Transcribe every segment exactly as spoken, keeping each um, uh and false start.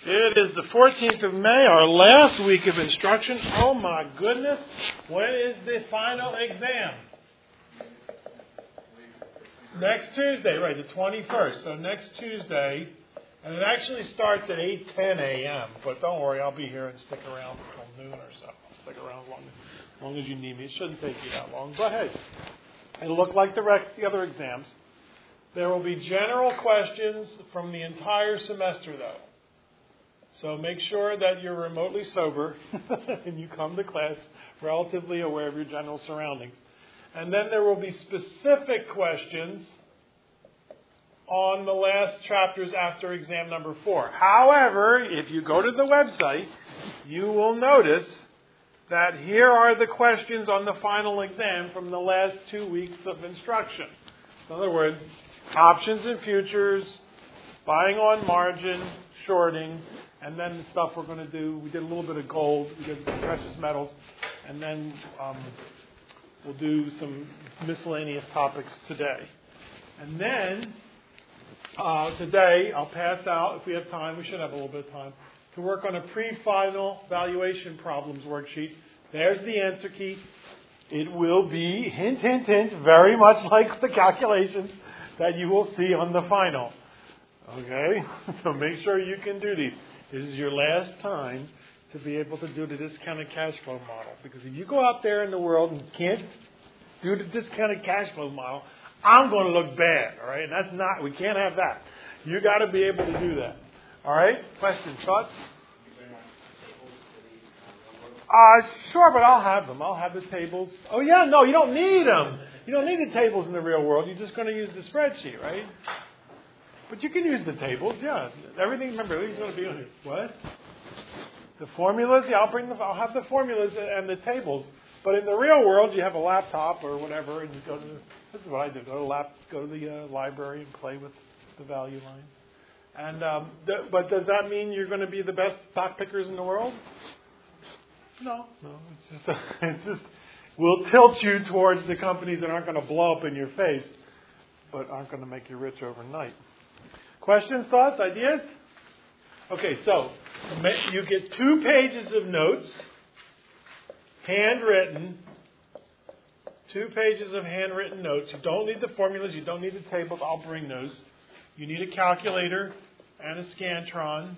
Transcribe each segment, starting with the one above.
It is the fourteenth of May, our last week of instruction. Oh my goodness, when is the final exam? Next Tuesday, right, the twenty-first. So next Tuesday, and it actually starts at eight ten a.m. But don't worry, I'll be here and stick around until noon or so. I'll stick around as long as, as long as you need me. It shouldn't take you that long. But hey, it'll look like the rest of the other exams. There will be general questions from the entire semester, though. So make sure that you're remotely sober and you come to class relatively aware of your general surroundings. And then there will be specific questions on the last chapters after exam number four. However, if you go to the website, you will notice that here are the questions on the final exam from the last two weeks of instruction. In other words, options and futures, buying on margin, shorting, and then the stuff we're going to do. We did a little bit of gold, we did some precious metals, and then um, we'll do some miscellaneous topics today. And then uh, today I'll pass out, if we have time, we should have a little bit of time, to work on a pre-final valuation problems worksheet. There's the answer key. It will be, hint, hint, hint, very much like the calculations that you will see on the final. Okay? So make sure you can do these. This is your last time to be able to do the discounted cash flow model. Because if you go out there in the world and can't do the discounted cash flow model, I'm going to look bad. All right? And that's not, we can't have that. You got to be able to do that. All right? Questions, thoughts? Uh, sure, but I'll have them. I'll have the tables. Oh, yeah, no, you don't need them. You don't need the tables in the real world. You're just going to use the spreadsheet, right? But you can use the tables, yeah. Everything, remember, everything's going to be on here. What? The formulas? Yeah, I'll bring the, I'll have the formulas and the tables. But in the real world, you have a laptop or whatever, and you go to the, this is what I do. Go to lap, go to the uh, library and play with the value lines. And um, th- but does that mean you're going to be the best stock pickers in the world? No, no. It's just, it's just will tilt you towards the companies that aren't going to blow up in your face, but aren't going to make you rich overnight. Questions, thoughts, ideas? Okay, so you get two pages of notes, handwritten, two pages of handwritten notes. You don't need the formulas, you don't need the tables, I'll bring those. You need a calculator and a Scantron.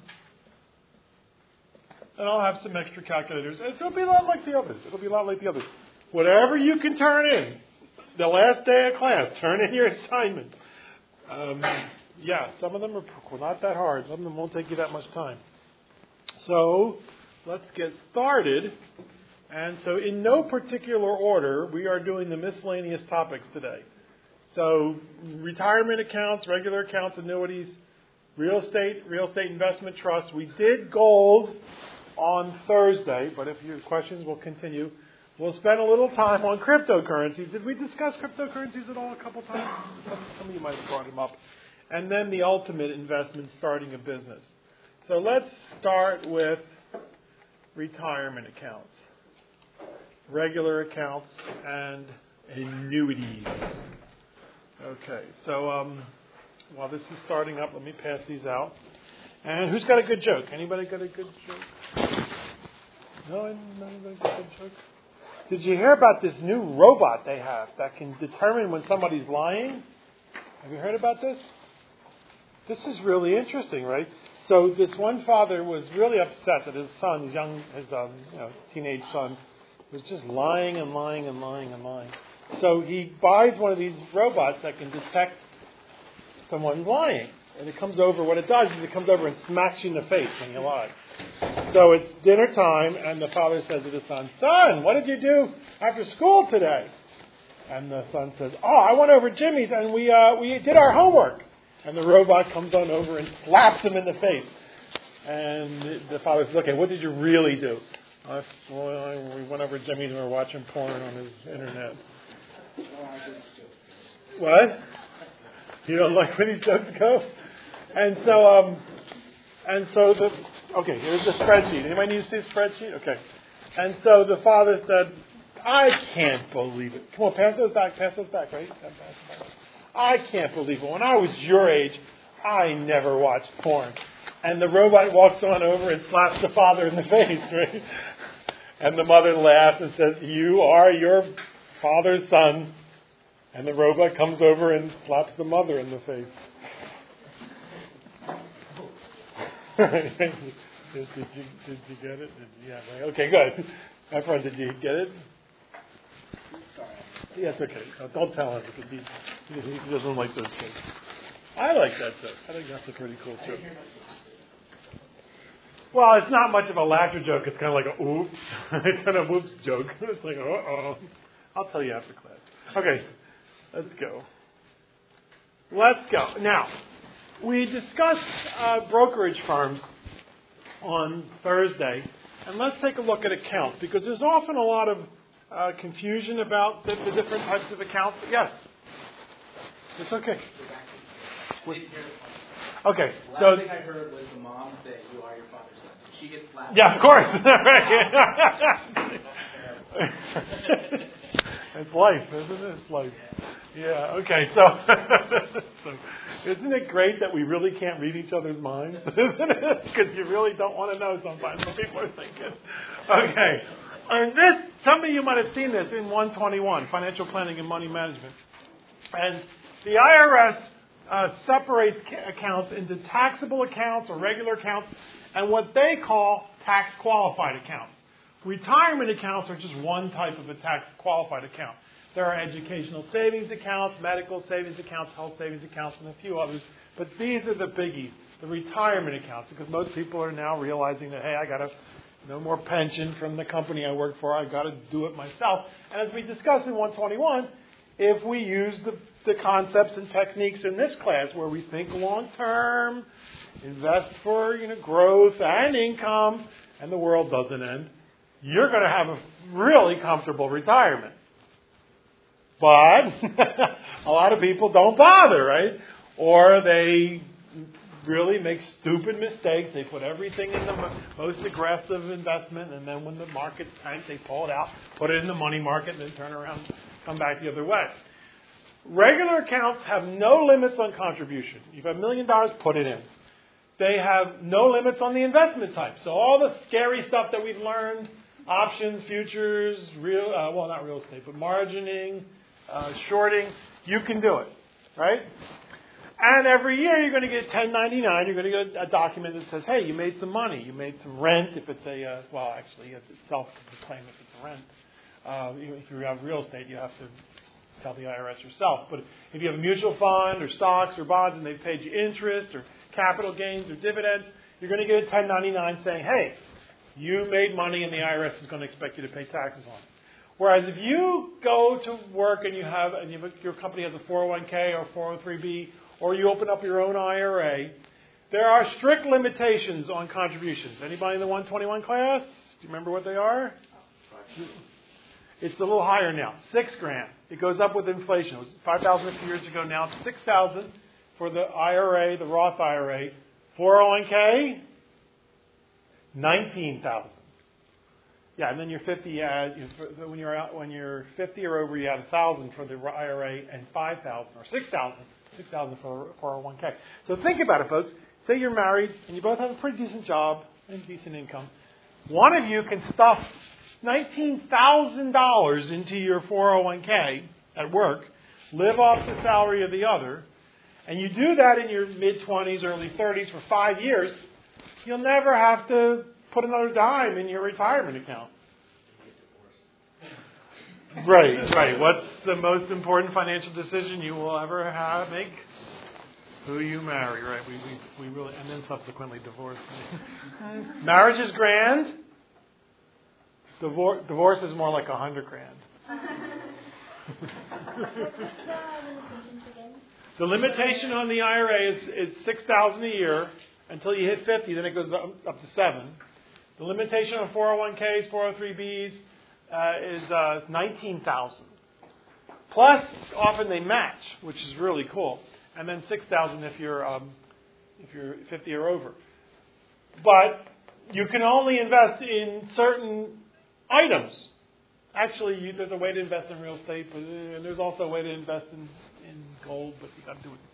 And I'll have some extra calculators. It'll be a lot like the others. It'll be a lot like the others. Whatever you can turn in, the last day of class, turn in your assignments. Um, Yeah, some of them are not that hard. Some of them won't take you that much time. So, let's get started. And so, in no particular order, we are doing the miscellaneous topics today. So, retirement accounts, regular accounts, annuities, real estate, real estate investment trusts. We did gold on Thursday, but if your questions will continue, we'll spend a little time on cryptocurrencies. Did we discuss cryptocurrencies at all a couple times? Some, some of you might have brought them up. And then the ultimate investment, starting a business. So let's start with retirement accounts, regular accounts, and annuities. Okay, so um, while this is starting up, let me pass these out. And who's got a good joke? Anybody got a good joke? No, anybody got a good joke? Did you hear about this new robot they have that can determine when somebody's lying? Have you heard about this? This is really interesting, right? So this one father was really upset that his son, his young, his um, you know, teenage son, was just lying and lying and lying and lying. So he buys one of these robots that can detect someone lying. And it comes over, what it does is it comes over and smacks you in the face when you lie. So it's dinner time, and the father says to the son, "Son, what did you do after school today?" And the son says, "Oh, I went over to Jimmy's and we uh, we did our homework." And the robot comes on over and slaps him in the face. And the father says, "Okay, what did you really do?" Uh, well, we went over to Jimmy's and we were watching porn on his internet. What? You don't like when these jokes go? And so, um, and so the, okay, here's the spreadsheet. Anybody need to see the spreadsheet? Okay. And so the father said, "I can't believe it." Come on, pass those back, pass those back, right? Pass those back. "I can't believe it. When I was your age, I never watched porn." And the robot walks on over and slaps the father in the face, right? And the mother laughs and says, "You are your father's son." And the robot comes over and slaps the mother in the face. did, did, you, did you get it? Did, yeah, right. Okay, good. My friend, did you get it? Sorry. Yes, okay. No, don't tell him because he, he doesn't like those things. I like that joke. I think that's a pretty cool joke. Well, it's not much of a laughter joke. It's kind of like a oops. It's kind of a oops joke. It's like, uh-oh. I'll tell you after class. Okay, let's go. Let's go. Now, we discussed uh, brokerage firms on Thursday, and let's take a look at accounts, because there's often a lot of uh, confusion about the, the different types of accounts. Yes? It's okay. Okay, the so... last thing I heard was the mom say, "You are your father's son." She gets slapped. Yeah, of course. It's life, isn't it? It's life. Yeah, okay, so, so isn't it great that we really can't read each other's minds? Isn't it? Because you really don't want to know sometimes what people are thinking. Okay, and this, some of you might have seen this in one twenty-one, Financial Planning and Money Management. And the I R S uh, separates ca- accounts into taxable accounts or regular accounts and what they call tax-qualified accounts. Retirement accounts are just one type of a tax-qualified account. There are educational savings accounts, medical savings accounts, health savings accounts, and a few others. But these are the biggies, the retirement accounts, because most people are now realizing that, hey, I got to no more pension from the company I work for. I got to do it myself. And as we discussed in one twenty-one, if we use the, the concepts and techniques in this class where we think long-term, invest for you know growth and income, and the world doesn't end, you're going to have a really comfortable retirement. But a lot of people don't bother, right? Or they really make stupid mistakes. They put everything in the most aggressive investment, and then when the market tanks, they pull it out, put it in the money market, and then turn around and come back the other way. Regular accounts have no limits on contribution. You've got a million dollars, put it in. They have no limits on the investment type. So all the scary stuff that we've learned, options, futures, real, uh, well, not real estate, but margining, uh, shorting, you can do it, right? And every year you're going to get ten ninety-nine. You're going to get a document that says, hey, you made some money. You made some rent if it's a, uh, well, actually, it's self-proclaimed if it's a rent. Uh, if you have real estate, you have to tell the I R S yourself. But if you have a mutual fund or stocks or bonds and they've paid you interest or capital gains or dividends, you're going to get a ten ninety-nine saying, hey, you made money and the I R S is going to expect you to pay taxes on it. Whereas if you go to work and you have, and you, your company has a four oh one k or four oh three b, or you open up your own I R A, there are strict limitations on contributions. Anybody in the one twenty-one class? Do you remember what they are? It's a little higher now, six grand. It goes up with inflation. It was five thousand a few years ago. Now it's six thousand for the I R A, the Roth I R A. four oh one k, nineteen thousand. Yeah, and then you're fifty. You add, you, when you're out, when you're fifty or over, you add a thousand for the I R A and five thousand or six thousand. six thousand for four oh one k. So think about it, folks. Say you're married and you both have a pretty decent job and decent income. One of you can stuff nineteen thousand dollars into your four oh one k at work, live off the salary of the other, and you do that in your mid-twenties, early thirties for five years, you'll never have to put another dime in your retirement account. Right, right. What's the most important financial decision you will ever have make? Who you marry, right? We we, we really, and then subsequently divorce. Marriage is grand. Divorce, divorce is more like a hundred grand. The limitation on the I R A is, is six thousand a year until you hit fifty. Then it goes up, up to seven. The limitation on four oh one k's, four oh three b's uh, is uh, nineteen thousand. Plus, often they match, which is really cool. And then six thousand if you're um, if you're fifty or over. But you can only invest in certain items. Actually, you, there's a way to invest in real estate, but uh, there's also a way to invest in, in gold, but you got to do it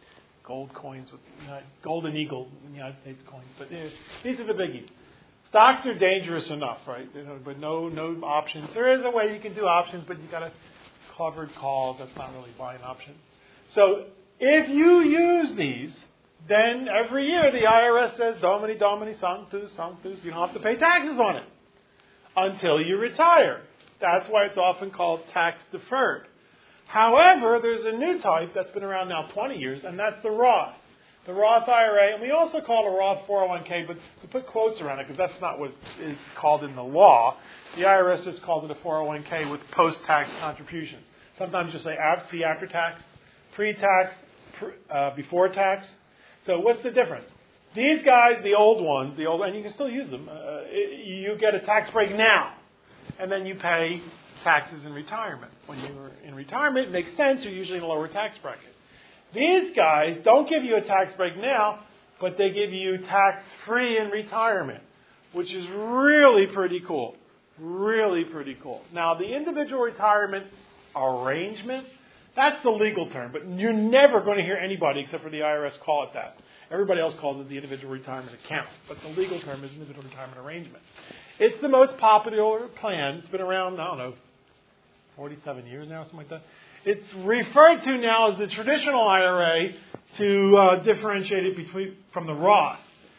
gold coins with you know, Golden Eagle United States coins. But uh, these are the biggies. Stocks are dangerous enough, right? You know, but no no options. There is a way you can do options, but you got a covered calls. That's not really buying options. So if you use these, then every year the I R S says Domini Domini Sanctus Sanctus. You don't have to pay taxes on it until you retire. That's why it's often called tax deferred. However, there's a new type that's been around now twenty years, and that's the Roth. The Roth I R A, and we also call it a Roth four oh one k, but we put quotes around it because that's not what is called in the law. The I R S just calls it a four oh one k with post-tax contributions. Sometimes you say see after tax, pre-tax, pre, uh, before tax. So what's the difference? These guys, the old ones, the old, and you can still use them, uh, you get a tax break now, and then you pay taxes in retirement. When you're in retirement, it makes sense, you're usually in a lower tax bracket. These guys don't give you a tax break now, but they give you tax-free in retirement, which is really pretty cool. Really pretty cool. Now, the individual retirement arrangement, that's the legal term, but you're never going to hear anybody except for the I R S call it that. Everybody else calls it the individual retirement account, but the legal term is individual retirement arrangement. It's the most popular plan. It's been around, I don't know, forty-seven years now, something like that. It's referred to now as the traditional I R A to uh, differentiate it between from the Roth.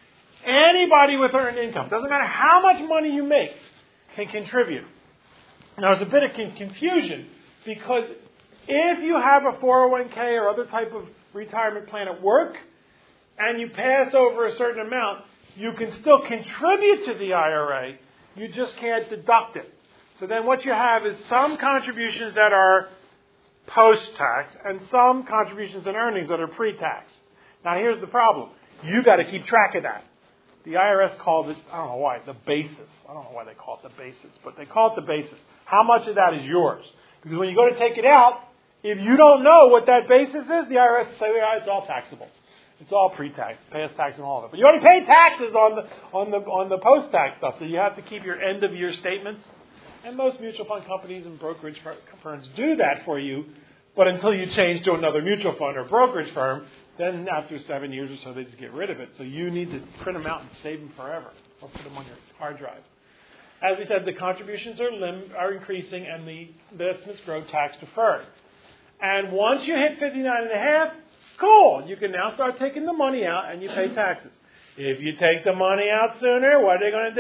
Anybody with earned income, doesn't matter how much money you make, can contribute. Now, there's a bit of confusion because if you have a four oh one k or other type of retirement plan at work and you pass over a certain amount, you can still contribute to the I R A. You just can't deduct it. So then what you have is some contributions that are post-tax and some contributions and earnings that are pre-tax. Now here's the problem. You got to keep track of that. The I R S calls it, I don't know why, the basis. I don't know why they call it the basis, but they call it the basis. How much of that is yours? Because when you go to take it out, if you don't know what that basis is, the I R S will say, yeah, it's all taxable. It's all pre-tax, pay tax and all of it. But you only pay taxes on the on the on the post-tax stuff, so you have to keep your end-of-year statements. And most mutual fund companies and brokerage firms do that for you, but until you change to another mutual fund or brokerage firm, then after seven years or so, they just get rid of it. So you need to print them out and save them forever, or put them on your hard drive. As we said, the contributions are lim- are increasing, and the investments grow tax deferred. And once you hit fifty-nine and a half, cool, you can now start taking the money out and you pay taxes. If you take the money out sooner, what are they going to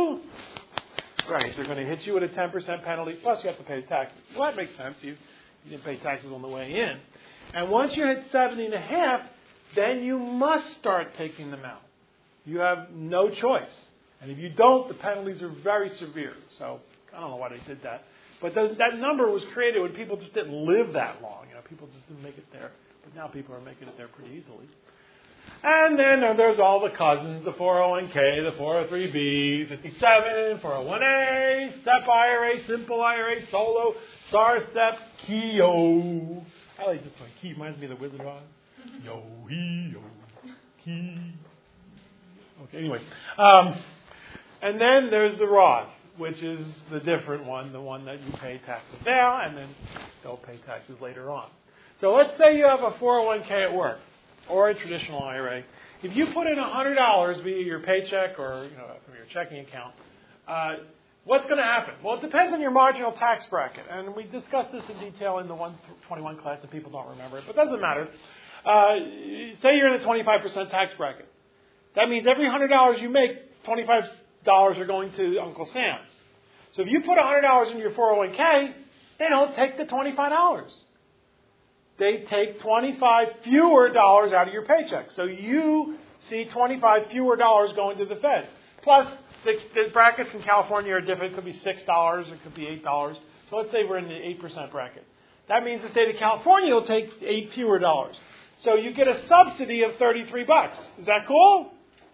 do? Right, they're going to hit you with a ten percent penalty, plus you have to pay taxes. Well, that makes sense. You, you didn't pay taxes on the way in. And once you hit seventy and a half, then you must start taking them out. You have no choice. And if you don't, the penalties are very severe. So I don't know why they did that. But those, that number was created when people just didn't live that long. You know, people just didn't make it there. But now people are making it there pretty easily. And then uh, there's all the cousins, the four oh one k, the four oh three b, fifty-seven, four oh one a, S E P I R A, Simple I R A, Solo, S A R, S E P, K-E-O. I like this one. Key reminds me of the Wizard of Oz. Yo, he, yo, key. Okay, anyway. Um, and then there's the Roth, which is the different one, the one that you pay taxes now, and then they'll pay taxes later on. So let's say you have a four oh one k at work, or a traditional I R A. If you put in one hundred dollars via your paycheck or you know from your checking account, uh, what's going to happen? Well, it depends on your marginal tax bracket. And we discussed this in detail in the one twenty-one class, and people don't remember it, but it doesn't matter. Uh, say you're in the twenty-five percent tax bracket. That means every one hundred dollars you make, twenty-five dollars are going to Uncle Sam. So if you put one hundred dollars in your four oh one k, they don't take the twenty-five dollars. They take twenty-five fewer dollars out of your paycheck. So you see twenty-five fewer dollars going to the Fed. Plus, the, the brackets in California are different. It could be six dollars. It could be eight dollars. So let's say we're in the eight percent bracket. That means the state of California will take eight fewer dollars. So you get a subsidy of thirty-three bucks. Is that cool?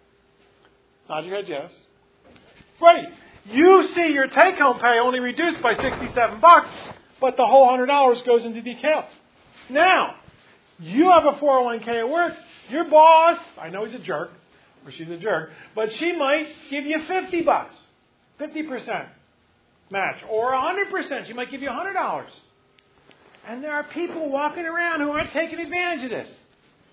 Nod your head yes. Great. You see your take-home pay only reduced by sixty-seven bucks, but the whole one hundred dollars goes into the account. Now, you have a four oh one k at work. Your boss, I know he's a jerk, or she's a jerk, but she might give you fifty bucks, fifty percent match, or one hundred percent. She might give you one hundred dollars. And there are people walking around who aren't taking advantage of this.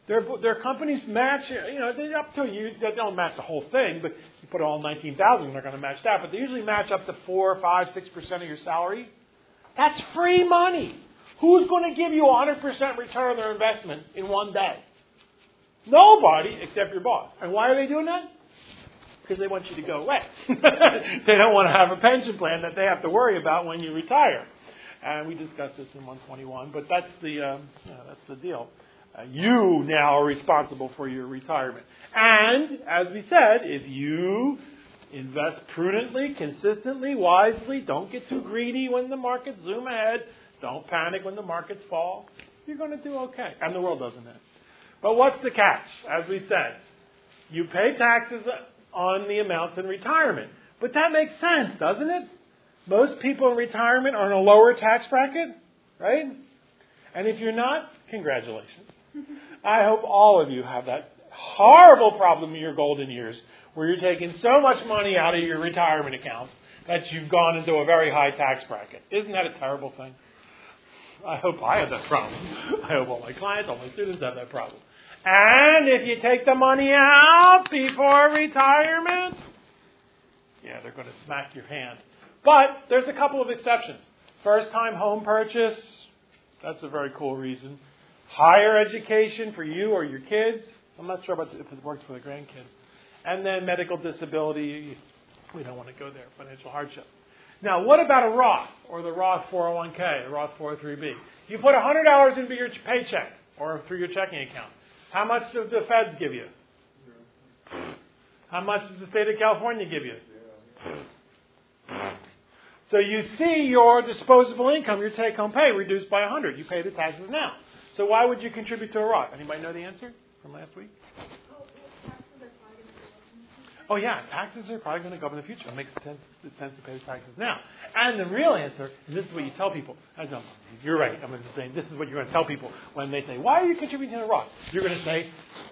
Their their companies match, you know, they up to you. They don't match the whole thing, but you put all nineteen thousand, they're going to match that. But they usually match up to four, five, six percent of your salary. That's free money. Who's going to give you a hundred percent return on their investment in one day? Nobody except your boss. And why are they doing that? Because they want you to go away. They don't want to have a pension plan that they have to worry about when you retire. And we discussed this in one twenty-one, but that's the um, yeah, that's the deal. Uh, you now are responsible for your retirement. And, as we said, if you invest prudently, consistently, wisely, don't get too greedy when the markets zoom ahead, don't panic when the markets fall, you're going to do okay. And the world doesn't end. But what's the catch? As we said, you pay taxes on the amounts in retirement. But that makes sense, doesn't it? Most people in retirement are in a lower tax bracket, right? And if you're not, congratulations. I hope all of you have that horrible problem in your golden years where you're taking so much money out of your retirement accounts that you've gone into a very high tax bracket. Isn't that a terrible thing? I hope I have that problem. I hope all my clients, all my students have that problem. And if you take the money out before retirement, yeah, they're going to smack your hand. But there's a couple of exceptions. First-time home purchase, that's a very cool reason. Higher education for you or your kids. I'm not sure about if it works for the grandkids. And then medical disability. We don't want to go there. Financial hardship. Now, what about a Roth or the Roth four oh one k, the Roth four oh three b? You put one hundred dollars into your paycheck or through your checking account. How much does the feds give you? How much does the state of California give you? So you see your disposable income, your take-home pay, reduced by one hundred. You pay the taxes now. So why would you contribute to a Roth? Anybody know the answer from last week? Oh, yeah, taxes are probably going to go up in the future. It makes sense, it sense to pay the taxes now. And the real answer, and this is what you tell people. I don't, you're right. I'm just saying this is what you're going to tell people when they say, why are you contributing to a Roth? You're going to say,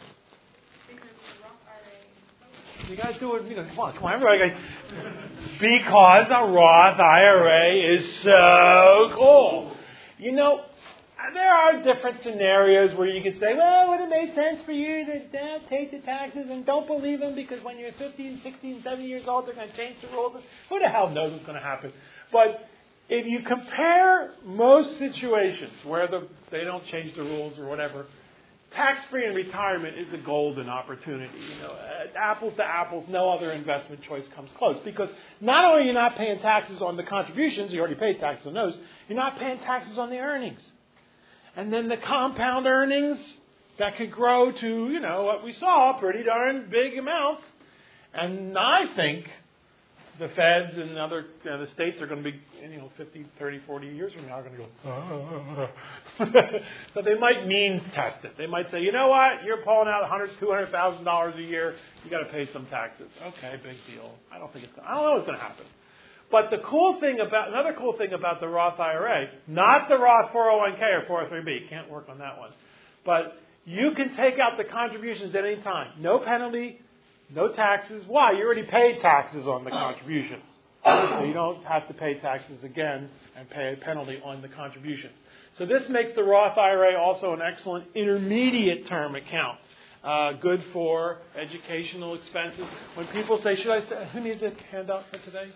you guys do it. You know, come on, come on, everybody. Guys. Because a Roth I R A is so cool. You know, there are different scenarios where you could say, well, would it make sense for you to uh, take the taxes and don't believe them because when you're fifteen, sixteen, seventeen years old, they're going to change the rules. Who the hell knows what's going to happen? But if you compare most situations where the, they don't change the rules or whatever, tax-free in retirement is a golden opportunity. You know, apples to apples, no other investment choice comes close. Because not only are you not paying taxes on the contributions, you already paid taxes on those, you're not paying taxes on the earnings. And then the compound earnings that could grow to, you know, what we saw, pretty darn big amounts. And I think the feds and other you know, the states are going to be, you know, fifty, thirty, forty years from now are going to go, oh. So they might means test it. They might say, you know what, you're pulling out one hundred thousand dollars, two hundred thousand dollars a year, you got to pay some taxes. Okay, big deal. I don't think it's going to, I don't know what's going to happen. But the cool thing about, another cool thing about the Roth I R A, not the Roth four oh one k or four oh three b, can't work on that one, but you can take out the contributions at any time. No penalty, no taxes. Why? You already paid taxes on the contributions. So you don't have to pay taxes again and pay a penalty on the contributions. So this makes the Roth I R A also an excellent intermediate term account. Uh, good for educational expenses. When people say, should I, st- who needs a handout for today?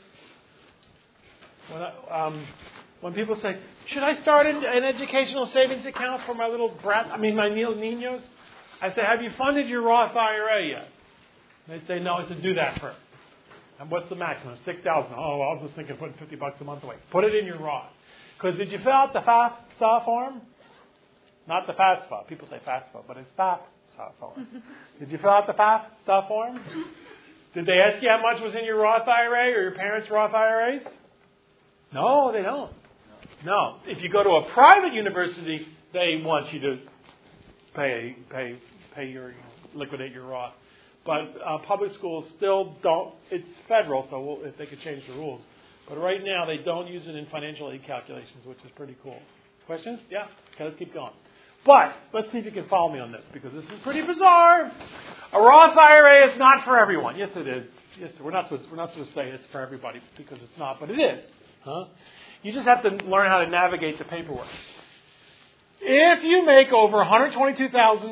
When, I, um, when people say, should I start an, an educational savings account for my little brat, I mean my niños? I say, have you funded your Roth I R A yet? They say, no. I said, do that first. And what's the maximum? six thousand dollars. Oh, well, I was just thinking of putting fifty bucks a month away. Put it in your Roth. Because did you fill out the FAFSA form? Not the FAFSA. People say FAFSA, but it's FAFSA form. Did you fill out the FAFSA form? Did they ask you how much was in your Roth I R A or your parents' Roth I R As? No, they don't. No. If you go to a private university, they want you to pay, pay, pay your, liquidate your Roth. But uh, public schools still don't. It's federal, so we'll, if they could change the rules. But right now, they don't use it in financial aid calculations, which is pretty cool. Questions? Yeah? Okay, let's keep going. But let's see if you can follow me on this, because this is pretty bizarre. A Roth I R A is not for everyone. Yes, it is. Yes, we're not supposed, we're not supposed to say it's for everybody, because it's not, but it is. Huh? You just have to learn how to navigate the paperwork. If you make over one hundred twenty-two thousand dollars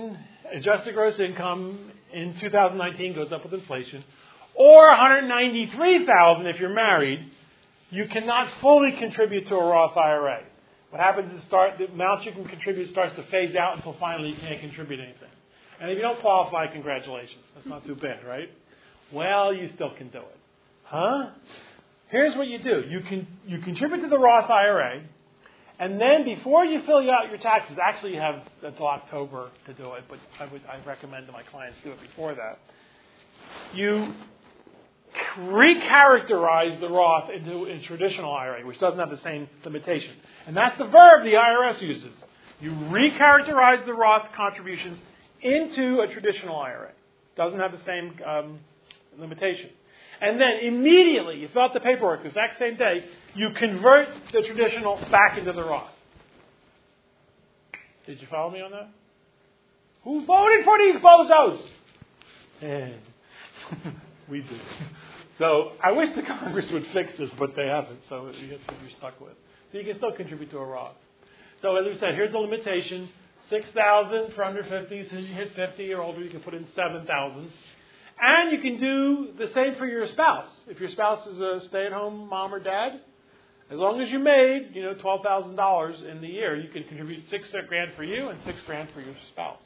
adjusted gross income in two thousand nineteen goes up with inflation, or one hundred ninety-three thousand dollars if you're married, you cannot fully contribute to a Roth I R A. What happens is start, the amount you can contribute starts to phase out until finally you can't contribute anything. And if you don't qualify, congratulations. That's not too bad, right? Well, you still can do it. Huh? Here's what you do. You can you contribute to the Roth I R A, and then before you fill out your taxes, actually you have until October to do it, but I would I recommend that my clients do it before that. You recharacterize the Roth into a traditional I R A, which doesn't have the same limitation. And that's the verb the I R S uses. You recharacterize the Roth contributions into a traditional I R A. Doesn't have the same um, limitation. And then immediately, you fill out the paperwork the exact same day, you convert the traditional back into the Roth. Did you follow me on that? Who voted for these bozos? Eh. We did. So I wish the Congress would fix this, but they haven't. So that's what you're stuck with. So you can still contribute to a Roth. So as we said, here's the limitation: six thousand for under fifty. So you hit fifty or older, you can put in seven thousand. And you can do the same for your spouse. If your spouse is a stay-at-home mom or dad, as long as you made, you know, twelve thousand dollars in the year, you can contribute six grand for you and six grand for your spouse.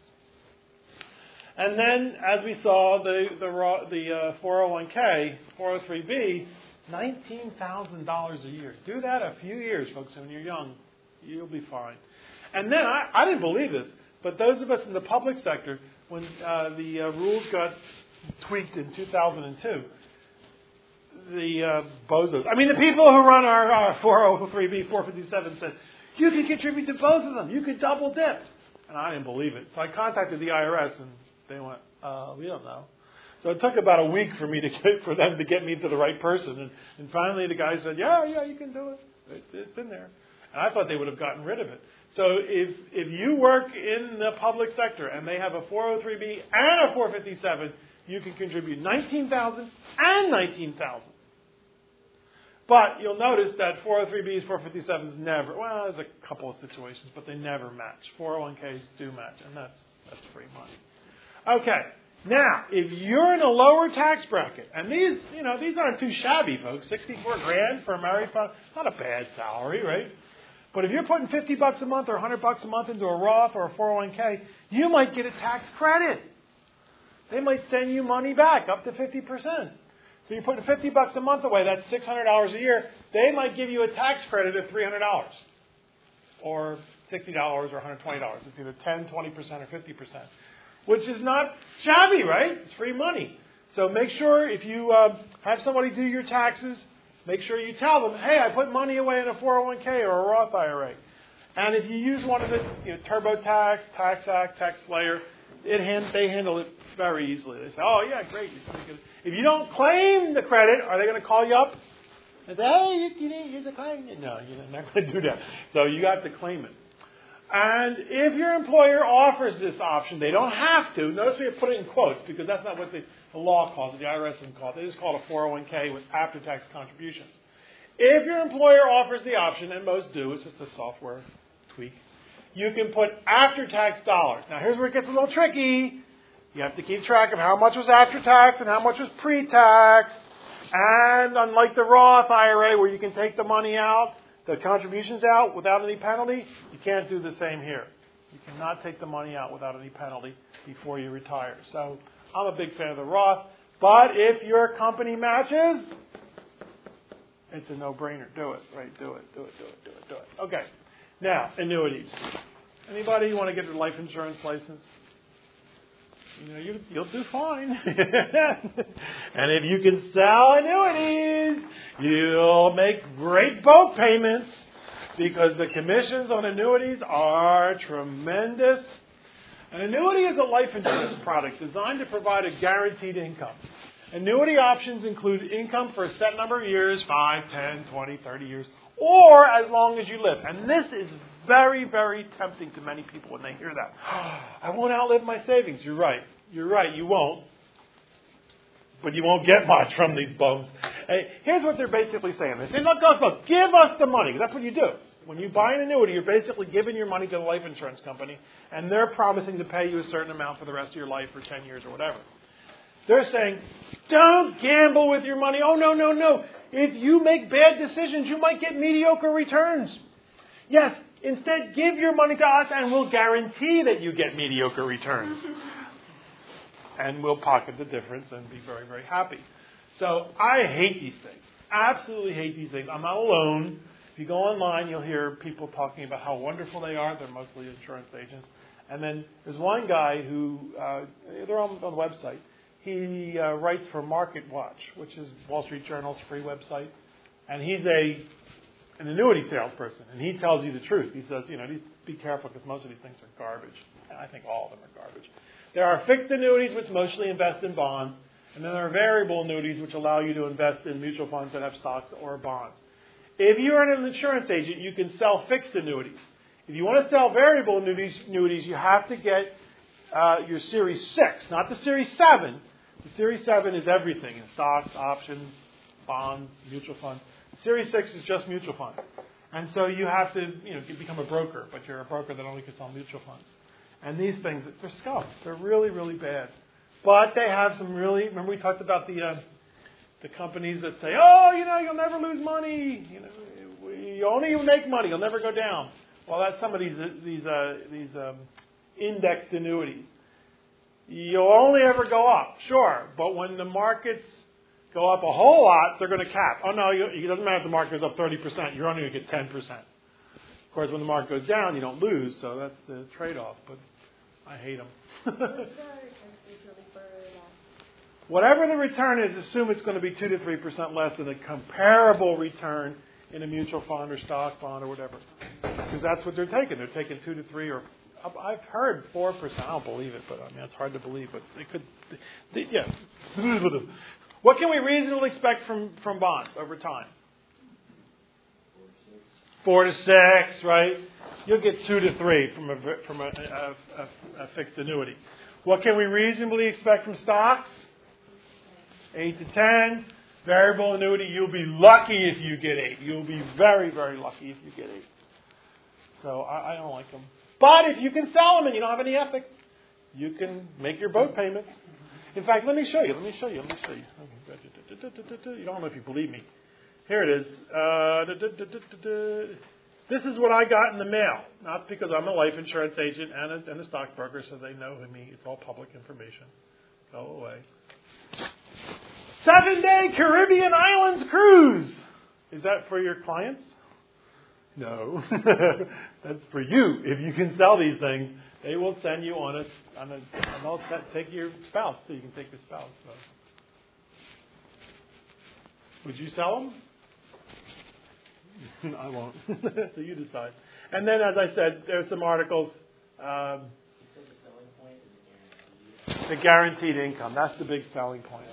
And then, as we saw, the the the uh, four oh one k, four oh three b, nineteen thousand dollars a year. Do that a few years, folks. When you're young, you'll be fine. And then I, I didn't believe this, but those of us in the public sector, when uh, the uh, rules got tweaked in two thousand two, the uh, bozos, I mean the people who run our, our four oh three b, four fifty-seven said, you can contribute to both of them. You could double dip. And I didn't believe it. So I contacted the I R S and they went, uh, we don't know. So it took about a week for me to get, for them to get me to the right person. And, and finally the guy said, yeah, yeah, you can do it. it. It's in there. And I thought they would have gotten rid of it. So if if you work in the public sector and they have a four oh three b and a four fifty-seven, you can contribute nineteen thousand dollars and nineteen thousand dollars. But you'll notice that four oh three b's, four fifty-sevens never, well, there's a couple of situations, but they never match. four oh one k's do match, and that's that's free money. Okay, now, if you're in a lower tax bracket, and these, you know, these aren't too shabby, folks, sixty-four grand for a married couple, not a bad salary, right? But if you're putting fifty bucks a month or one hundred bucks a month into a Roth or a four oh one k, you might get a tax credit. They might send you money back up to fifty percent. So you're putting fifty bucks a month away, that's six hundred dollars a year. They might give you a tax credit of three hundred dollars or sixty dollars or one hundred twenty dollars. It's either ten, twenty percent or fifty percent, which is not shabby, right? It's free money. So make sure if you uh, have somebody do your taxes, make sure you tell them, hey, I put money away in a four oh one k or a Roth I R A. And if you use one of the, you know, TurboTax, TaxAct, TaxSlayer, it hand, they handle it very easily. They say, oh, yeah, great. If you don't claim the credit, are they going to call you up and say, hey, you, you didn't use the claim? No, you're not going to do that. So you have to claim it. And if your employer offers this option, they don't have to. Notice we have put it in quotes because that's not what the, the law calls it. The I R S doesn't call it. They just call it a four oh one k with after-tax contributions. If your employer offers the option, and most do, it's just a software tweak, you can put after-tax dollars. Now, here's where it gets a little tricky. You have to keep track of how much was after-tax and how much was pre-tax. And unlike the Roth I R A where you can take the money out, the contributions out without any penalty, you can't do the same here. You cannot take the money out without any penalty before you retire. So I'm a big fan of the Roth. But if your company matches, it's a no-brainer. Do it, right? Do it, do it, do it, do it, do it. Okay. Now, annuities. Anybody want to get a life insurance license? You know, you, you'll do fine. And if you can sell annuities, you'll make great boat payments because the commissions on annuities are tremendous. An annuity is a life insurance product designed to provide a guaranteed income. Annuity options include income for a set number of years, five, ten, twenty, thirty years, or as long as you live. And this is very, very tempting to many people when they hear that. I won't outlive my savings. You're right. You're right. You won't. But you won't get much from these bones. Hey, here's what they're basically saying. They say, look, look, look, give us the money. That's what you do. When you buy an annuity, you're basically giving your money to the life insurance company, and they're promising to pay you a certain amount for the rest of your life for ten years or whatever. They're saying, don't gamble with your money. Oh, no, no, no. If you make bad decisions, you might get mediocre returns. Yes, instead, give your money to us, and we'll guarantee that you get mediocre returns. And we'll pocket the difference and be very, very happy. So I hate these things. Absolutely hate these things. I'm not alone. If you go online, you'll hear people talking about how wonderful they are. They're mostly insurance agents. And then there's one guy who, uh, they're on, on the website. He uh, writes for Market Watch, which is Wall Street Journal's free website. And he's a an annuity salesperson. And he tells you the truth. He says, you know, be careful because most of these things are garbage. And I think all of them are garbage. There are fixed annuities which mostly invest in bonds. And then there are variable annuities which allow you to invest in mutual funds that have stocks or bonds. If you're an insurance agent, you can sell fixed annuities. If you want to sell variable annuities, annuities you have to get uh, your Series six, not the Series seven. The Series seven is everything, in stocks, options, bonds, mutual funds. The Series six is just mutual funds. And so you have to, you know, become a broker, but you're a broker that only can sell mutual funds. And these things, they're scum. They're really, really bad. But they have some really, remember we talked about the uh, the companies that say, oh, you know, you'll never lose money. You know, you only make money. You'll never go down. Well, that's some of these these uh, these um, indexed annuities. You'll only ever go up, sure. But when the markets go up a whole lot, they're going to cap. Oh, no, you, it doesn't matter if the market goes up thirty percent. You're only going to get ten percent. Of course, when the market goes down, you don't lose. So that's the trade-off. But I hate them. Whatever the return is, assume it's going to be two to three percent less than a comparable return in a mutual fund or stock bond or whatever. Because that's what they're taking. They're taking two to three or, I've heard four percent. I don't believe it, but I mean, it's hard to believe. But they could, they, yeah. What can we reasonably expect from, from bonds over time? Four to six, right? You'll get two to three from a, from a, a, a, a fixed annuity. What can we reasonably expect from stocks? Eight to ten. Variable annuity, you'll be lucky if you get eight. You'll be very, very lucky if you get eight. So I, I don't like them. But if you can sell them and you don't have any ethics, you can make your boat payments. In fact, let me show you. Let me show you. Let me show you. You don't know if you believe me. Here it is. Uh, this is what I got in the mail. Not because I'm a life insurance agent and a, and a stockbroker, so they know me. It's all public information. Go away. Seven-day Caribbean Islands cruise. Is that for your clients? No. That's for you. If you can sell these things, they will send you on a, on a and they'll take your spouse, so you can take your spouse. So. Would you sell them? I won't. So you decide. And then, as I said, there's some articles. Um, you said the selling point is the guaranteed. The guaranteed income. That's the big selling point.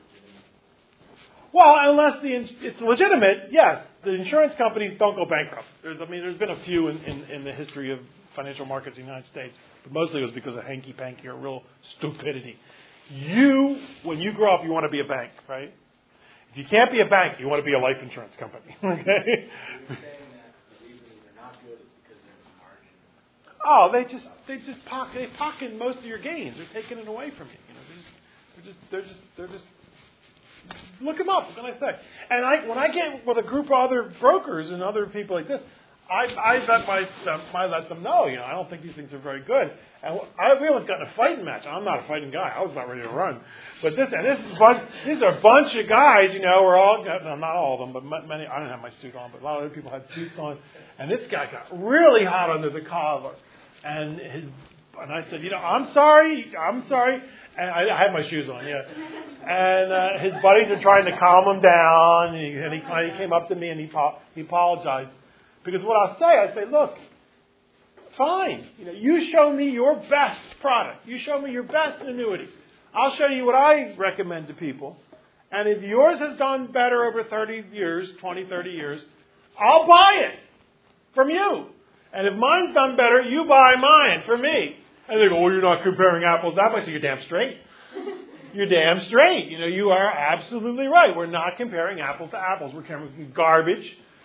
Well, unless the it's legitimate, yes. The insurance companies don't go bankrupt. There's, I mean, there's been a few in, in, in the history of financial markets in the United States, but mostly it was because of hanky-panky or real stupidity. You, when you grow up, you want to be a bank, right? If you can't be a bank, you want to be a life insurance company. Okay. You're saying that the reason they're not good is because there's a margin. Oh, they just they just pocket they pocket most of your gains. They're taking it away from you. You know, they're just they're just they're just. They're just Look them up. What can I say? And I, when I get with a group of other brokers and other people like this, I, I let my, I let them know. You know, I don't think these things are very good. And I, we almost got in a fighting match. I'm not a fighting guy. I was not ready to run. But this, and this is a bunch, these are a bunch of guys. You know, we're all no, not all of them, but many. I didn't have my suit on, but a lot of other people had suits on. And this guy got really hot under the collar. And his, and I said, you know, I'm sorry, I'm sorry. And I, I had my shoes on, yeah. And uh, his buddies are trying to calm him down. And he, and he, he came up to me and he, he apologized. Because what I'll say, I say, look, fine. You know, you show me your best product. You show me your best annuity. I'll show you what I recommend to people. And if yours has done better over thirty years, twenty, thirty years, I'll buy it from you. And if mine's done better, you buy mine from me. And they go, oh, you're not comparing apples to apples. I say, you're damn straight. You're damn straight. You know, you are absolutely right. We're not comparing apples to apples. We're comparing garbage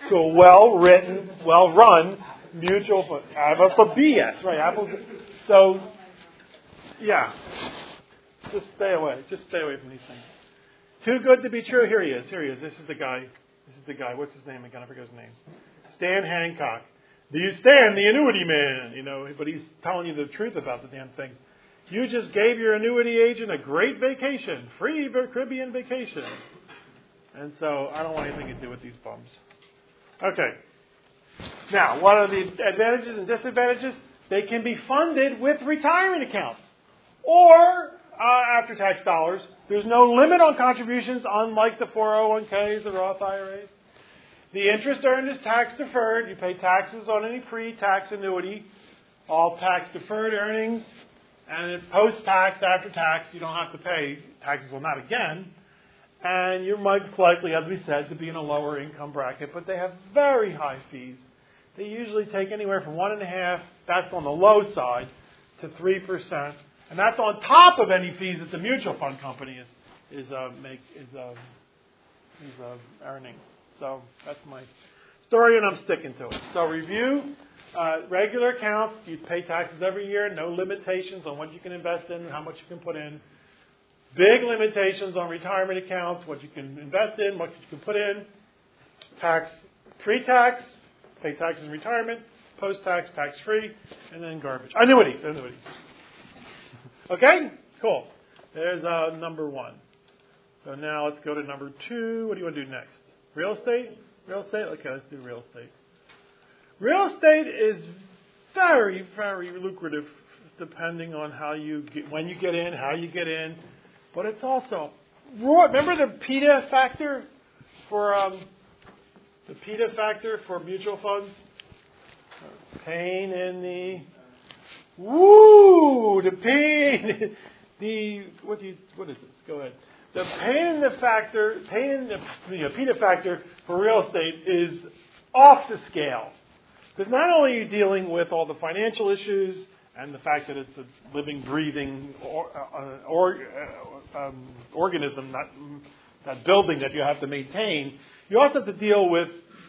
to a well-written, well-run mutual fund. Apple for B S, right? Apple. So, yeah. Just stay away. Just stay away from these things. Too good to be true. Here he is. Here he is. This is the guy. This is the guy. What's his name again? I forget his name. Stan Hancock. Do you Stan, the annuity man? You know, but he's telling you the truth about the damn things. You just gave your annuity agent a great vacation, free Caribbean vacation. And so I don't want anything to do with these bums. Okay. Now, what are the advantages and disadvantages? They can be funded with retirement accounts or uh, after-tax dollars. There's no limit on contributions, unlike the four oh one k's, the Roth I R As. The interest earned is tax-deferred. You pay taxes on any pre-tax annuity, all tax-deferred earnings, and post-tax, after-tax, you don't have to pay taxes on that again. And you're most likely, as we said, to be in a lower income bracket, but they have very high fees. They usually take anywhere from one and a half, that's on the low side, to three percent, and that's on top of any fees that the mutual fund company is is uh, make is uh, is uh, earning. So that's my story, and I'm sticking to it. So review uh, regular accounts. You pay taxes every year. No limitations on what you can invest in, how much you can put in. Big limitations on retirement accounts, what you can invest in, what you can put in. Tax, pre-tax, pay taxes in retirement, post-tax, tax-free, and then garbage. Annuities, annuities. Okay? Cool. There's uh, number one. So now let's go to number two. What do you want to do next? Real estate? Real estate? Okay, let's do real estate. Real estate is very, very lucrative depending on how you get, when you get in, how you get in. But it's also, remember the PETA factor for um, the PETA factor for mutual funds? Pain in the, woo, the pain, the, what do you, what is this? Go ahead. The pain in the factor, pain in the, the PETA factor for real estate is off the scale. Because not only are you dealing with all the financial issues and the fact that it's a living, breathing or, uh, or, uh, um, organism, that, that building that you have to maintain, you also have to deal with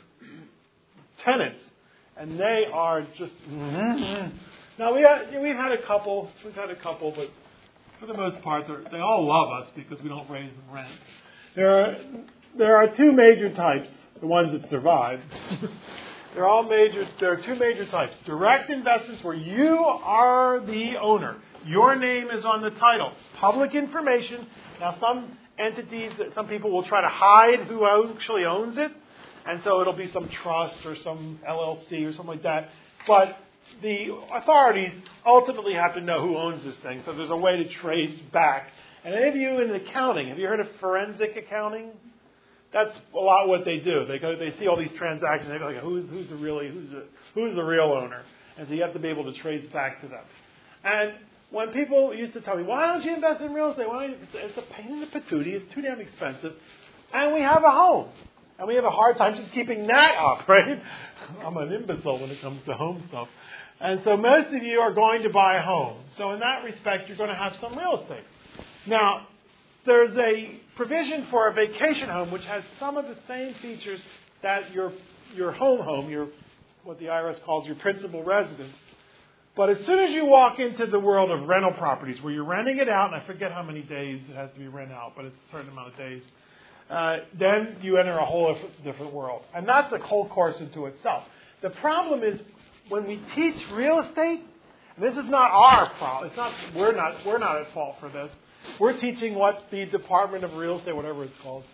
tenants. And they are just... Mm-hmm. Now, we have, we've had a couple, we've had a couple, but for the most part, they all love us because we don't raise the rent. There are, there are two major types, the ones that survive. They're all major. There are two major types. Direct investments where you are the owner. Your name is on the title. Public information. Now, some entities, some people will try to hide who actually owns it. And so it'll be some trust or some L L C or something like that. But the authorities ultimately have to know who owns this thing. So there's a way to trace back. And any of you in accounting, have you heard of forensic accounting? That's a lot what they do. They go, they see all these transactions. They go, like, who's who's the really who's the who's the real owner? And so you have to be able to trace back to them. And when people used to tell me, why don't you invest in real estate? Why don't you? It's a pain in the patootie. It's too damn expensive. And we have a home, and we have a hard time just keeping that up, right? I'm an imbecile when it comes to home stuff. And so most of you are going to buy a home. So in that respect, you're going to have some real estate. Now, there's a provision for a vacation home which has some of the same features that your your home home, your what the I R S calls your principal residence. But as soon as you walk into the world of rental properties, where you're renting it out, and I forget how many days it has to be rented out, but it's a certain amount of days, uh, then you enter a whole different world. And that's a whole course into itself. The problem is when we teach real estate, and this is not our problem. It's not we're not we're not at fault for this. We're teaching what the Department of Real Estate, whatever it's called,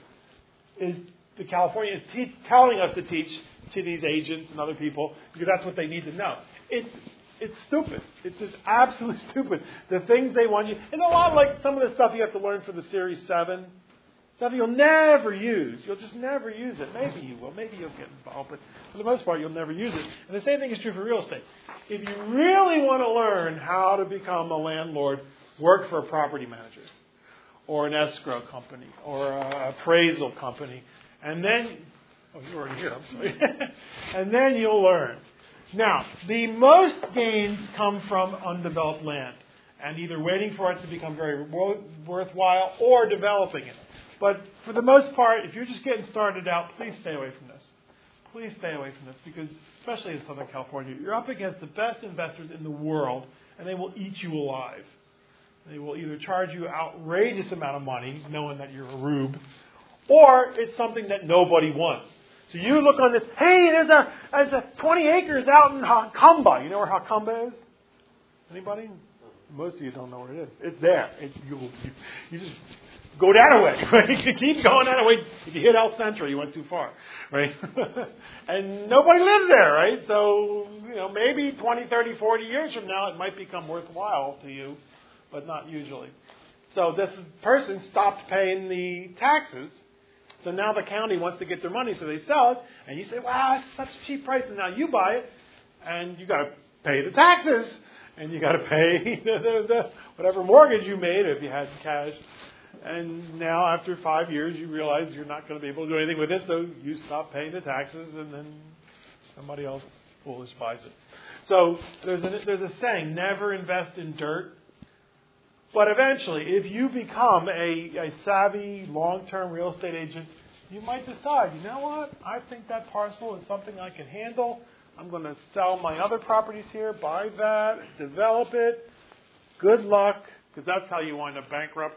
is the California is te- telling us to teach to these agents and other people because that's what they need to know. It's it's stupid. It's just absolutely stupid. The things they want you, and a lot like some of the stuff you have to learn for the Series seven, stuff you'll never use. You'll just never use it. Maybe you will. Maybe you'll get involved, but for the most part, you'll never use it. And the same thing is true for real estate. If you really want to learn how to become a landlord, work for a property manager or an escrow company or an appraisal company. And then, oh, you're already here, I'm sorry. And then you'll learn. Now, the most gains come from undeveloped land and either waiting for it to become very worthwhile or developing it. But for the most part, if you're just getting started out, please stay away from this. please stay away from this because, especially in Southern California, you're up against the best investors in the world, and they will eat you alive. They will either charge you an outrageous amount of money, knowing that you're a rube, or it's something that nobody wants. So you look on this, hey, there's a, there's a twenty acres out in Jacamba. You know where Jacamba is? Anybody? Most of you don't know where it is. It's there. It's, you, you, you just go that way. Right? You keep going that way. If you hit El Centro, you went too far. Right? And nobody lives there, right? So, you know, maybe twenty, thirty, forty years from now, it might become worthwhile to you, but not usually. So this person stopped paying the taxes. So now the county wants to get their money, so they sell it. And you say, wow, it's such a cheap price. And now you buy it, and you got to pay the taxes. And you got to pay the, the, the, whatever mortgage you made if you had cash. And now after five years, you realize you're not going to be able to do anything with it, so you stop paying the taxes, and then somebody else foolish buys it. So there's a, there's a saying, never invest in dirt. But eventually, if you become a, a savvy, long-term real estate agent, you might decide, you know what, I think that parcel is something I can handle. I'm going to sell my other properties here, buy that, develop it. Good luck, because that's how you wind up bankrupt.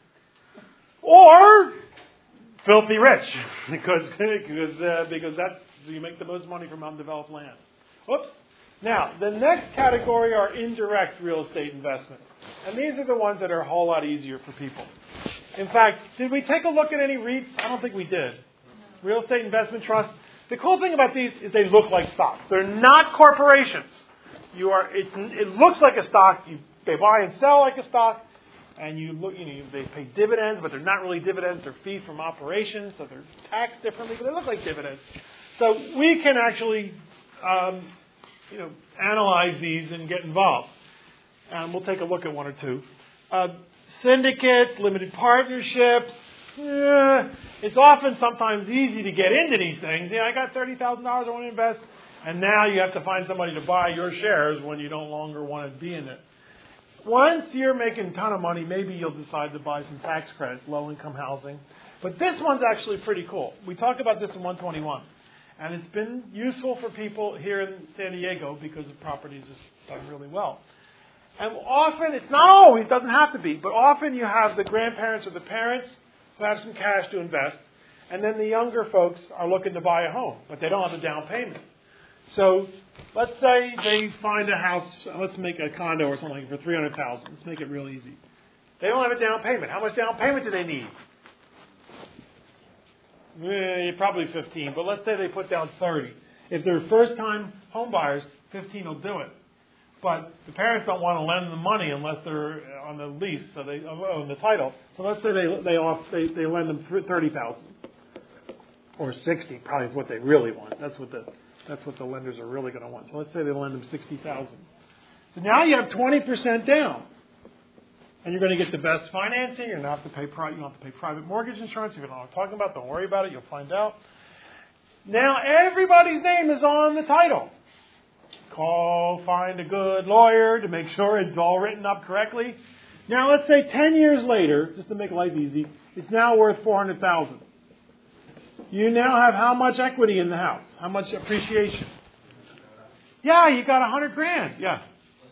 Or filthy rich, because because uh, because that's you make the most money from undeveloped land. Whoops. Now, the next category are indirect real estate investments. And these are the ones that are a whole lot easier for people. In fact, did we take a look at any REITs? I don't think we did. Real estate investment trusts. The cool thing about these is they look like stocks. They're not corporations. You are. It, it looks like a stock. You, they buy and sell like a stock, and you look. You know, they pay dividends, but they're not really dividends. They're fees from operations, so they're taxed differently, but they look like dividends. So we can actually, um, you know, analyze these and get involved. And we'll take a look at one or two. Uh, syndicates, limited partnerships. Eh, it's often sometimes easy to get into these things. Yeah, I got thirty thousand dollars I want to invest. And now you have to find somebody to buy your shares when you no longer want to be in it. Once you're making a ton of money, maybe you'll decide to buy some tax credits, low-income housing. But this one's actually pretty cool. We talk about this in one twenty-one. And it's been useful for people here in San Diego because the property's just done really well. And often, it's not always, it doesn't have to be, but often you have the grandparents or the parents who have some cash to invest, and then the younger folks are looking to buy a home, but they don't have a down payment. So let's say they find a house, let's make a condo or something for three hundred thousand dollars. Let's make it real easy. They don't have a down payment. How much down payment do they need? Eh, probably fifteen, but let's say they put down thirty. If they're first-time home buyers, fifteen will do it. But the parents don't want to lend them money unless they're on the lease, so they own the title. So let's say they they off they, they lend them thirty thousand or sixty. Probably is what they really want. That's what the that's what the lenders are really going to want. So let's say they lend them sixty thousand. So now you have twenty percent down, and you're going to get the best financing. You're not have to pay pri- you don't have to pay private mortgage insurance. If you don't know what I'm talking about, don't worry about it. You'll find out. Now everybody's name is on the title. Call, find a good lawyer to make sure it's all written up correctly. Now, let's say ten years later, just to make life easy, it's now worth four hundred thousand dollars. You now have how much equity in the house? How much appreciation? Yeah, you got a hundred grand. Yeah.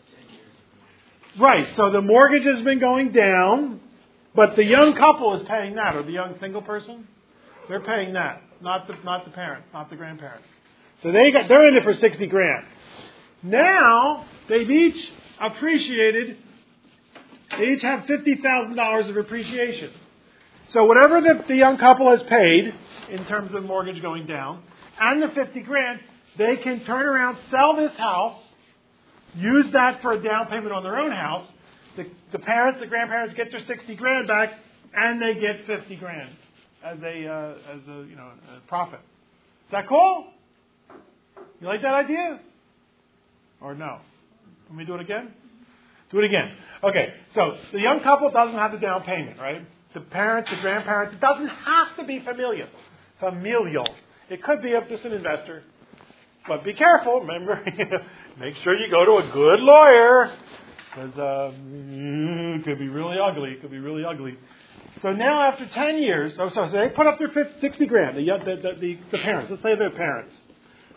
Right. So the mortgage has been going down, but the young couple is paying that, or the young single person, they're paying that, not the not the parents, not the grandparents. So they got they're in it for sixty grand. Now, they've each appreciated, they each have fifty thousand dollars of appreciation. So whatever the, the young couple has paid, in terms of mortgage going down, and the fifty grand, they can turn around, sell this house, use that for a down payment on their own house. The, the parents, the grandparents get their sixty grand back, and they get fifty grand as a, uh, as a, you know, a profit. Is that cool? You like that idea? Or no? Let me do it again? Do it again. Okay, so the young couple doesn't have the down payment, right? The parents, the grandparents, it doesn't have to be familial. Familial. It could be if just an investor. But be careful, remember, make sure you go to a good lawyer. Because uh, it could be really ugly. It could be really ugly. So now after ten years, oh, so, so they put up their fifty, sixty grand, the, the, the, the, the parents, let's say they're parents.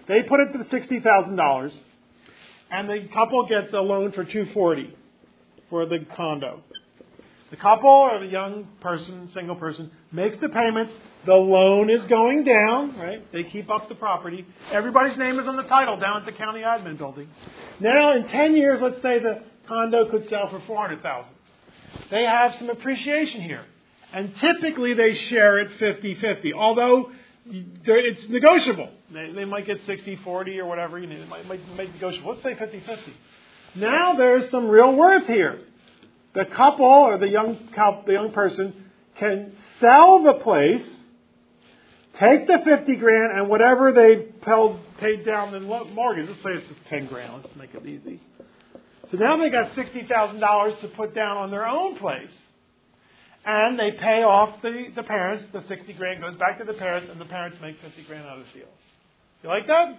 They put it to sixty thousand dollars, and the couple gets a loan for two hundred forty thousand dollars for the condo. The couple or the young person, single person, makes the payments. The loan is going down, right? They keep up the property. Everybody's name is on the title down at the county admin building. Now, in ten years, let's say the condo could sell for four hundred thousand dollars. They have some appreciation here. And typically they share it fifty-fifty, although it's negotiable. They, they might get sixty forty or whatever. You know, it might, might make negotiable. Let's say fifty-fifty. Now there's some real worth here. The couple or the young couple, the young person can sell the place, take the fifty grand, and whatever they paid down the mortgage. Let's say it's just ten grand. Let's make it easy. So now they got sixty thousand dollars to put down on their own place. And they pay off the, the parents. The sixty grand goes back to the parents, and the parents make fifty grand out of the deal. You like that?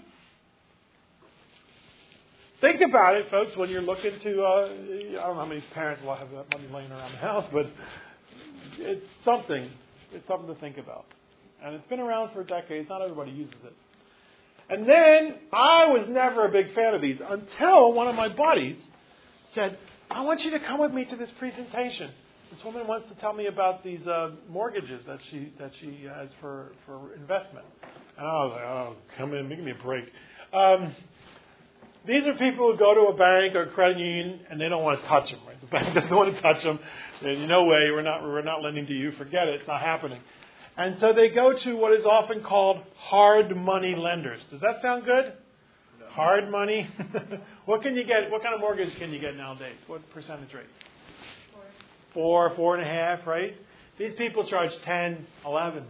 Think about it, folks, when you're looking to, uh, I don't know how many parents will have that money laying around the house, but it's something. It's something to think about. And it's been around for decades. Not everybody uses it. And then I was never a big fan of these until one of my buddies said, I want you to come with me to this presentation. This woman wants to tell me about these uh, mortgages that she that she has for, for investment. And I was like, oh, come in, give me a break. Um, these are people who go to a bank or a credit union and they don't want to touch them. Right? The bank doesn't want to touch them. There's no way, we're not we're not lending to you. Forget it, it's not happening. And so they go to what is often called hard money lenders. Does that sound good? No. Hard money. What can you get? What kind of mortgage can you get nowadays? What percentage rate? Four, four and a half, right? These people charge ten, eleven,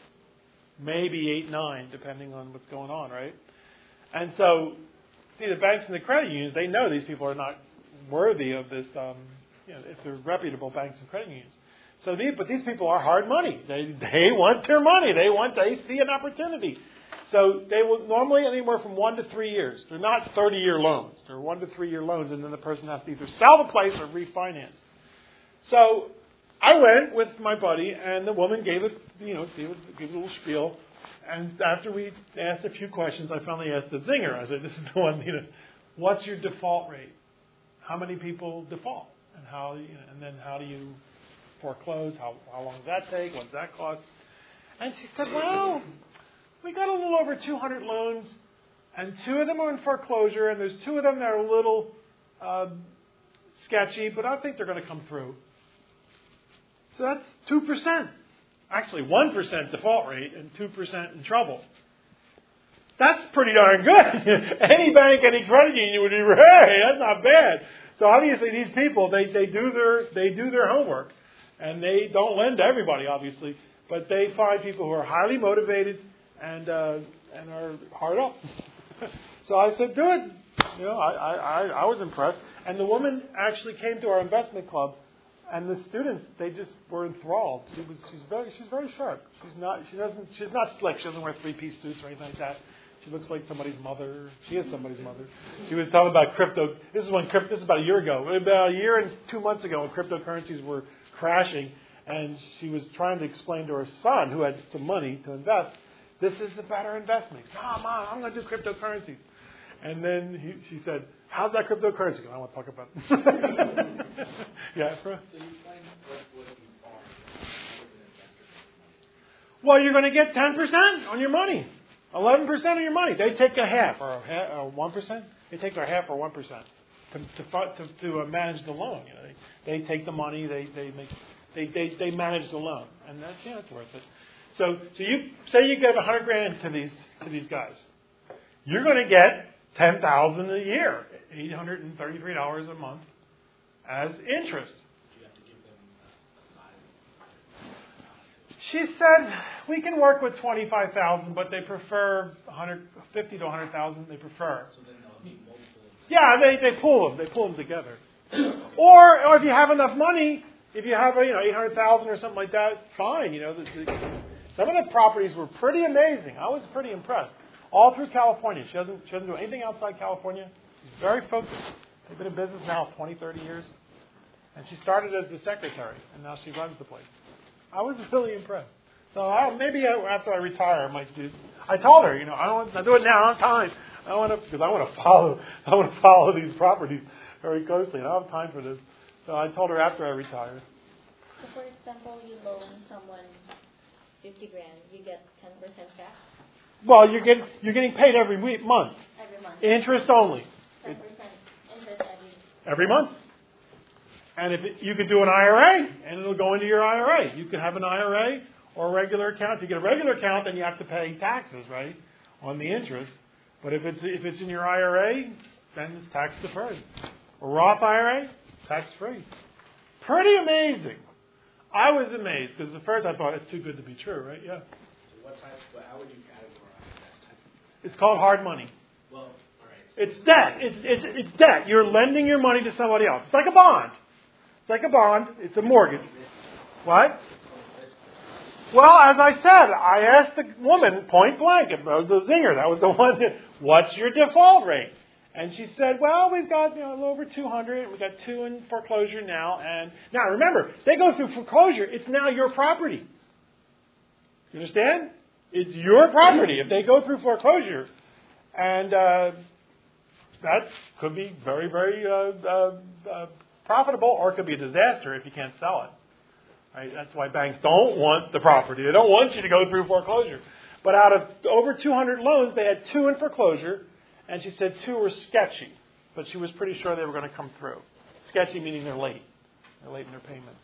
maybe eight, nine, depending on what's going on, right? And so, see, the banks and the credit unions, they know these people are not worthy of this, um, you know, if they're reputable banks and credit unions. So, these, but these people are hard money. They they want their money. They want, they see an opportunity. So they will normally anywhere from one to three years. They're not thirty-year loans. They're one to three-year loans, and then the person has to either sell the place or refinance. So I went with my buddy, and the woman gave us, you know, gave, gave a little spiel. And after we asked a few questions, I finally asked the zinger. I said, "This is the one. You know, what's your default rate? How many people default? And how? You know, and then how do you foreclose? How how long does that take? What does that cost?" And she said, "Well, we got a little over two hundred loans, and two of them are in foreclosure, and there's two of them that are a little uh, sketchy, but I think they're going to come through." So that's two percent. Actually, one percent default rate and two percent in trouble. That's pretty darn good. Any bank, any credit union would be, hey, that's not bad. So obviously these people, they, they do their they do their homework. And they don't lend to everybody, obviously. But they find people who are highly motivated and uh, and are hard up. So I said, do it. You know, I, I, I was impressed. And the woman actually came to our investment club. And the students, they just were enthralled. She was, she's very, she's very sharp. She's not, she doesn't, she's not slick. She doesn't wear three-piece suits or anything like that. She looks like somebody's mother. She is somebody's mother. She was talking about crypto. This is when crypto, this is about a year ago, about a year and two months ago, when cryptocurrencies were crashing, and she was trying to explain to her son, who had some money to invest, this is a better investment. He said, "Oh, Mom, I'm going to do cryptocurrencies." And then he, she said, "How's that cryptocurrency?" I don't want to talk about it. Yeah, Fro? So you explain what, what you are as an investor. Well, you're going to get ten percent on your money. eleven percent of your money. They take a half or a half, or one percent. They take their half or one percent to to to, to uh, manage the loan. You know, they, they take the money. They they make they, they they manage the loan, and that's yeah, it's worth it. So so you say you give a hundred grand to these to these guys, you're going to get ten thousand a year, eight hundred and thirty-three dollars a month as interest. Do you have to give them a, a size? She said we can work with twenty-five thousand, but they prefer one hundred fifty to one hundred thousand. They prefer. So then there'll be multiple. Yeah, they they pull them. They pull them together. or or if you have enough money, if you have you know eight hundred thousand or something like that, fine. You know, the, the, some of the properties were pretty amazing. I was pretty impressed. All through California. She doesn't she doesn't do anything outside California. She's very focused. They've been in business now twenty, thirty years. And she started as the secretary, and now she runs the place. I was really impressed. So I, maybe after I retire, I might do. I told her, you know, I don't want to do it now. I don't have time. I want to because I want to follow. I want to follow these properties very closely. And I don't have time for this. So I told her after I retire. So, for example, you loan someone fifty grand, you get ten percent back. Well, you're getting you're getting paid every week, month. Every month. Interest only. Ten percent interest every. Every month. And if it, you could do an I R A, and it'll go into your I R A. You can have an I R A or a regular account. If you get a regular account, then you have to pay taxes, right, on the interest. But if it's if it's in your I R A, then it's tax deferred. A Roth I R A, tax free. Pretty amazing. I was amazed because at first I thought it's too good to be true, right? Yeah. So what type? But how would you categorize that type? It's called hard money. Well, all right. It's debt. It's it's it's debt. You're lending your money to somebody else. It's like a bond. It's like a bond. It's a mortgage. What? Well, as I said, I asked the woman point blank. It was a zinger. That was the one. That, what's your default rate? And she said, well, we've got you know, a little over two hundred. We've got two in foreclosure now. And now, remember, they go through foreclosure. It's now your property. You understand? It's your property if they go through foreclosure. And uh, that could be very, very uh, uh, uh, profitable, or it could be a disaster if you can't sell it. Right? That's why banks don't want the property. They don't want you to go through foreclosure. But out of over two hundred loans, they had two in foreclosure. And she said two were sketchy, but she was pretty sure they were going to come through. Sketchy meaning they're late. They're late in their payments.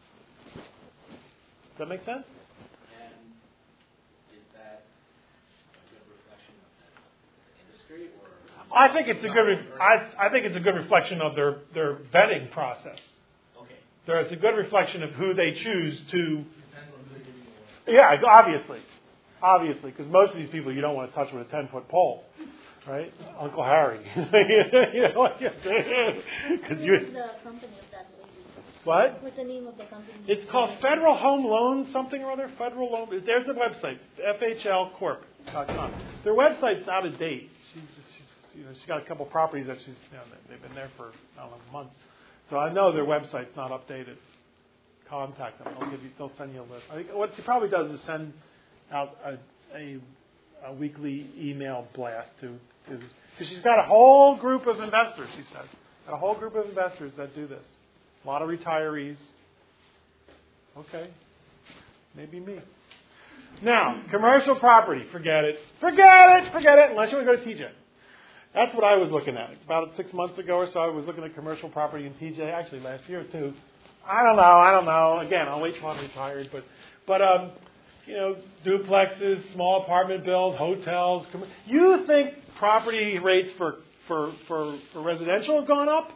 Does that make sense? And is that a good reflection of the industry, or? I think it's a good. Re- I, I think it's a good reflection of their, their vetting process. Okay. There, it's a good reflection of who they choose to. Depends on who you're dealing with. Yeah, obviously, obviously, because most of these people you don't want to touch with a ten foot pole. Right? Uncle Harry. you know, because you. What's the company of that lady? What? What's the name of the company? It's called Federal Home Loan something or other. Federal Loan. There's a website, F H L corp dot com. Their website's out of date. She's, she's, you know, she's got a couple properties that she's, you know, they've been there for I don't know months. So I know their website's not updated. Contact them. They'll give you. They'll send you a list. I think what she probably does is send out a a, a weekly email blast to. Because she's got a whole group of investors, she said. Got a whole group of investors that do this. A lot of retirees. Okay. Maybe me. Now, commercial property. Forget it. Forget it. Forget it. Unless you want to go to T J. That's what I was looking at. About six months ago or so, I was looking at commercial property in T J. Actually, last year, too. I don't know. I don't know. Again, I'll wait till I'm retired. But, but um, you know, duplexes, small apartment builds, hotels. Com- you think property rates for, for, for, for residential have gone up?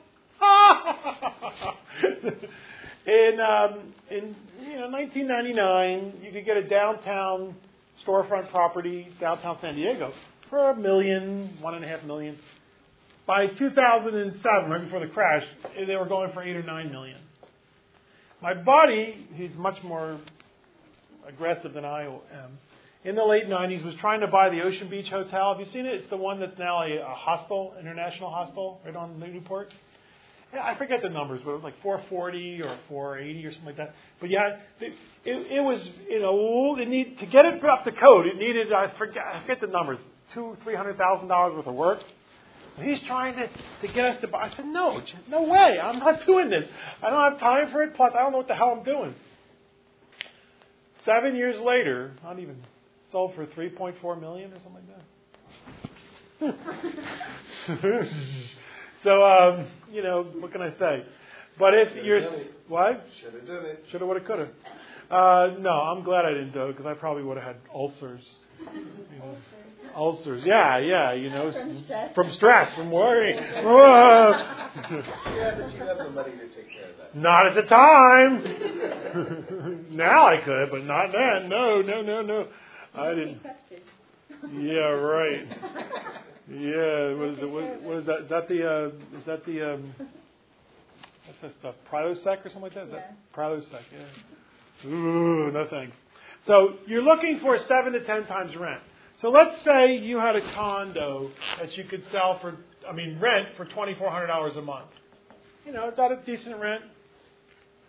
in um, in you know nineteen ninety-nine, you could get a downtown storefront property, downtown San Diego, for a million, one and a half million. By two thousand seven, right before the crash, they were going for eight or nine million. My buddy, he's much more aggressive than I am, in the late nineties was trying to buy the Ocean Beach Hotel. Have you seen it? It's the one that's now a, a hostel, international hostel, right on Newport. Yeah, I forget the numbers, but it was like four forty or four eighty or something like that. But yeah, it, it, it was, you know, it need, to get it up to code, it needed, I forget, I forget the numbers, two, three hundred thousand dollars worth of work. And he's trying to, to get us to buy. I said, no, no way, I'm not doing this. I don't have time for it, plus I don't know what the hell I'm doing. Seven years later, not even, sold for three point four million dollars or something like that. So, um, you know, what can I say? But if Should've you're... What? Should have done it. Should have, would have, could have. Uh, no, I'm glad I didn't do it, because I probably would have had ulcers. You know. Ulcers. Yeah, yeah, you know. From stress. From stress, from worry. Yeah, but you have the money to take care of that. Not at the time. Now I could, but not then. No, no, no, no. I didn't. Yeah, right. Yeah, what is it? What, what is that? Is that the? Uh, is that the? Um, what's that stuff? Prilosec or something like that? Is Yeah. that Prilosec? Yeah. Ooh, no thanks. So you're looking for seven to ten times rent. So let's say you had a condo that you could sell for, I mean, rent for twenty-four hundred dollars a month. You know, is that a decent rent?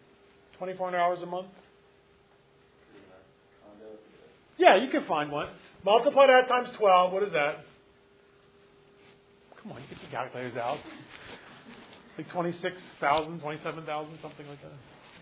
twenty-four hundred dollars a month? Yeah, you can find one. Multiply that times twelve. What is that? Come on, get your calculators out. Like twenty-six thousand, twenty-seven thousand, something like that.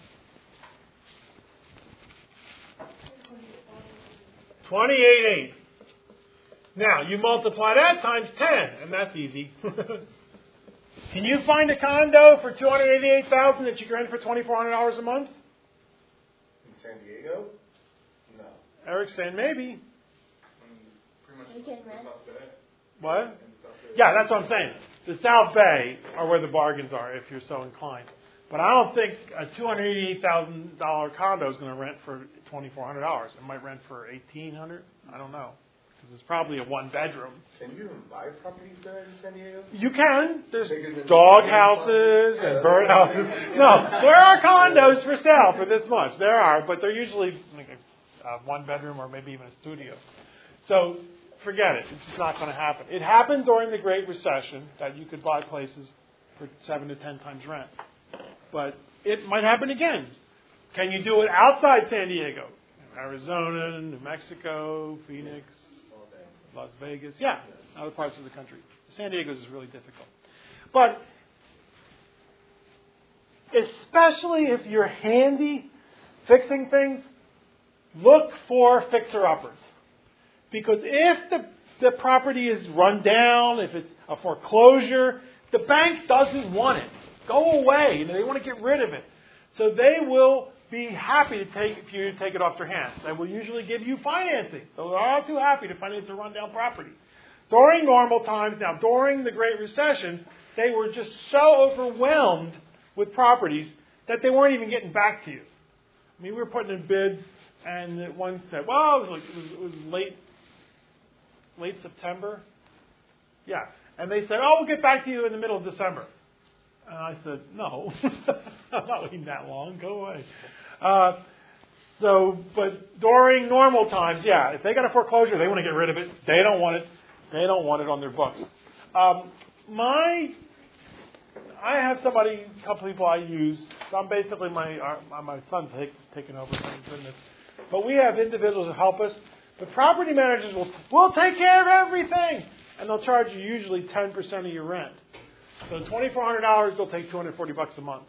twenty-eight eight. Now, you multiply that times ten, and that's easy. Can you find a condo for two hundred eighty-eight thousand dollars that you can rent for twenty-four hundred dollars a month? In San Diego? No. Eric's saying maybe. You can rent. What? Yeah, that's what I'm saying. The South Bay are where the bargains are if you're so inclined. But I don't think a two hundred eighty-eight thousand dollars condo is going to rent for twenty-four hundred dollars. It might rent for eighteen hundred dollars. I don't know. Because it's probably a one bedroom. Can you even buy properties there in San Diego? You can. There's Bigger than dog the- houses Yeah, and bird houses. No, there are condos for sale for this much. There are, but they're usually like a, a one bedroom or maybe even a studio. So forget it. It's just not going to happen. It happened during the Great Recession that you could buy places for seven to ten times rent. But it might happen again. Can you do it outside San Diego? Arizona, New Mexico, Phoenix, Las Vegas. Yeah, other parts of the country. San Diego's is really difficult. But especially if you're handy fixing things, look for fixer-uppers. Because if the, the property is run down, if it's a foreclosure, the bank doesn't want it. Go away. You know, they want to get rid of it. So they will be happy to take for you to take it off their hands. They will usually give you financing. So they're all too happy to finance a rundown property. During normal times, now during the Great Recession, they were just so overwhelmed with properties that they weren't even getting back to you. I mean, we were putting in bids, and one said, "Well, it was, like, it was, it was late, late September." Yeah, and they said, "Oh, we'll get back to you in the middle of December." And I said, "No, I'm not waiting that long. Go away." Uh, so, but during normal times, yeah, if they got a foreclosure, they want to get rid of it. They don't want it. They don't want it on their books. Um, my, I have somebody, a couple people I use. So I'm basically my uh, my son's take, taking over. Thank goodness. But we have individuals who help us. The property managers will will take care of everything, and they'll charge you usually ten percent of your rent. So twenty-four hundred dollars, they'll take two hundred forty bucks a month.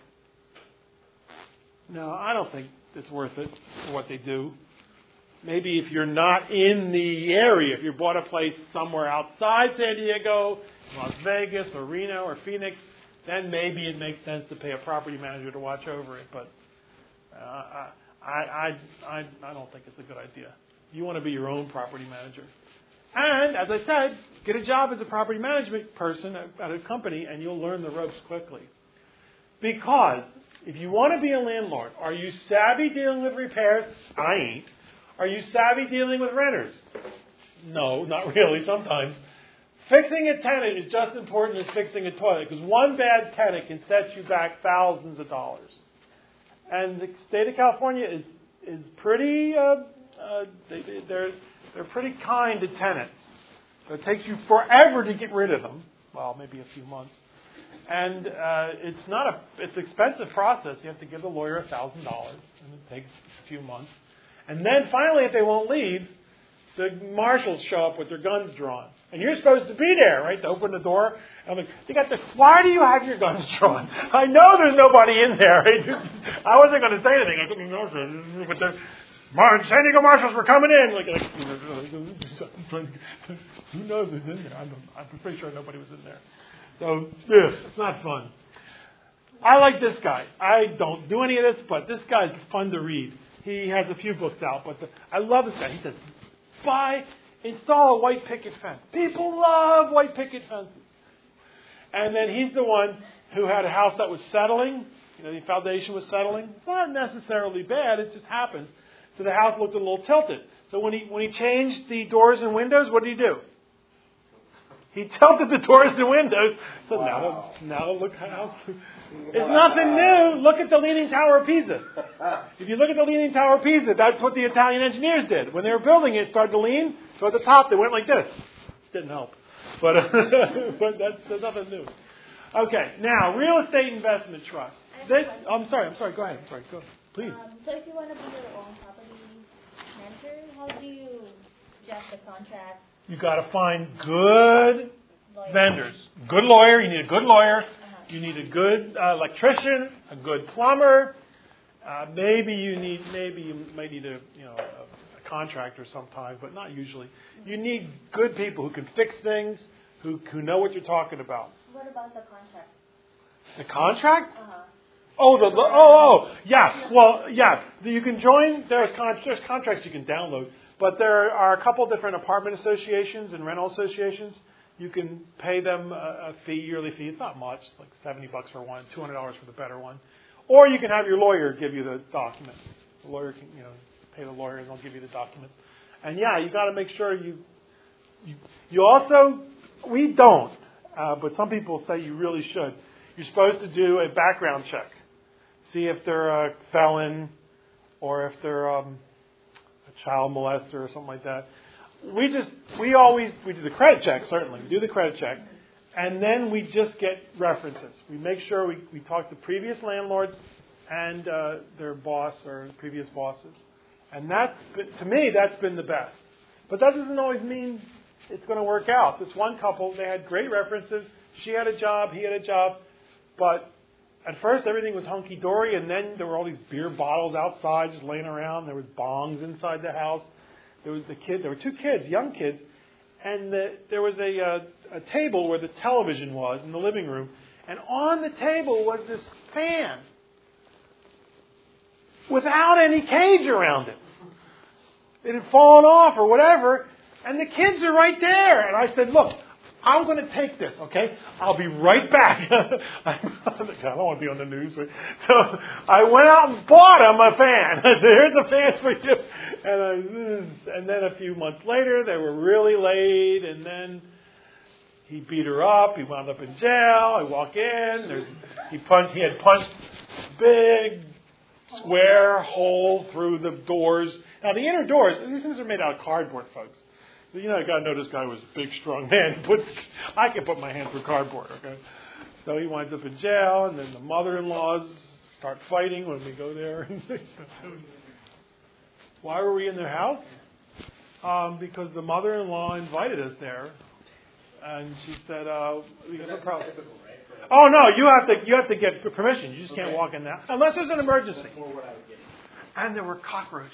No, I don't think it's worth it for what they do. Maybe if you're not in the area, if you bought a place somewhere outside San Diego, Las Vegas, or Reno, or Phoenix, then maybe it makes sense to pay a property manager to watch over it. But uh, I, I, I, I don't think it's a good idea. You want to be your own property manager. And, as I said, get a job as a property management person at a company, and you'll learn the ropes quickly. Because if you want to be a landlord, are you savvy dealing with repairs? I ain't. Are you savvy dealing with renters? No, not really, sometimes. Fixing a tenant is just as important as fixing a toilet, because one bad tenant can set you back thousands of dollars. And the state of California is is pretty, uh, uh, they, they're, they're pretty kind to tenants. So it takes you forever to get rid of them. Well, maybe a few months. And uh, it's not a, it's an expensive process. You have to give the lawyer a thousand dollars, and it takes a few months. And then finally, if they won't leave, the marshals show up with their guns drawn. And you're supposed to be there, right, to open the door. And I'm like, they got this, why do you have your guns drawn? I know there's nobody in there. I wasn't going to say anything. I couldn't know. But the Mar- San Diego marshals were coming in. Like, like who knows who's in there? I'm, I'm pretty sure nobody was in there. So, yeah, it's not fun. I like this guy. I don't do any of this, but this guy's fun to read. He has a few books out, but the, I love this guy. He says, buy, install a white picket fence. People love white picket fences. And then he's the one who had a house that was settling. You know, the foundation was settling. It's not necessarily bad. It just happens. So the house looked a little tilted. So when he when he changed the doors and windows, what did he do? He tilted the doors and windows. So wow. now, now look how... It's nothing new. Look at the Leaning Tower of Pisa. If you look at the Leaning Tower of Pisa, that's what the Italian engineers did. When they were building it, it started to lean. So at the top, they went like this. Didn't help. But, uh, but that's, that's nothing new. Okay, now, real estate investment trust. This, oh, I'm sorry, I'm sorry. Go ahead. I'm sorry. Go ahead. Please. Um, so if you want to be your own property manager, how do you draft the contracts. You got to find good Lawyers. vendors. Good lawyer. You need a good lawyer. Uh-huh. You need a good uh, electrician, a good plumber. Uh, maybe you need, maybe you might need a, you know, a, a contractor sometimes, but not usually. You need good people who can fix things, who who know what you're talking about. What about the contract? The contract? Uh-huh. Oh, the, the oh oh yes. Well, yes. You can join. There's con- there's contracts you can download, but there are a couple different apartment associations and rental associations. You can pay them a, a fee, yearly fee. It's not much, it's like seventy bucks for one, two hundred dollars for the better one. Or you can have your lawyer give you the documents. The lawyer can, you know, pay the lawyer and they'll give you the documents. And yeah, you got to make sure you, you, you also, we don't, uh, but some people say you really should. You're supposed to do a background check. See if they're a felon or if they're um, a child molester or something like that. We just, we always, we do the credit check, certainly. We do the credit check. And then we just get references. We make sure we, we talk to previous landlords and uh, their boss or previous bosses. And that's, been, to me, that's been the best. But that doesn't always mean it's going to work out. This one couple, they had great references. She had a job, he had a job. But at first everything was hunky-dory, and then there were all these beer bottles outside just laying around. There was bongs inside the house. There was the kid. There were two kids, young kids. And the, there was a, uh, a table where the television was in the living room. And on the table was this fan without any cage around it. It had fallen off or whatever. And the kids are right there. And I said, look, I'm going to take this, okay? I'll be right back. I don't want to be on the news. But, so I went out and bought him a fan. I said, here's a fan for you. And, I, and then a few months later, they were really late. And then he beat her up. He wound up in jail. I walk in. There's, he punched. He had punched big square hole through the doors. Now, the inner doors, these things are made out of cardboard, folks. You know, I got to know this guy was a big, strong man. Puts, I can put my hand through cardboard, okay? So he winds up in jail, and then the mother-in-laws start fighting when we go there. Why were we in their house? Um, because the mother-in-law invited us there, and she said, uh, "We got no problem." Oh no, you have to you have to get permission. You just can't walk in there unless there's an emergency. And there were cockroaches.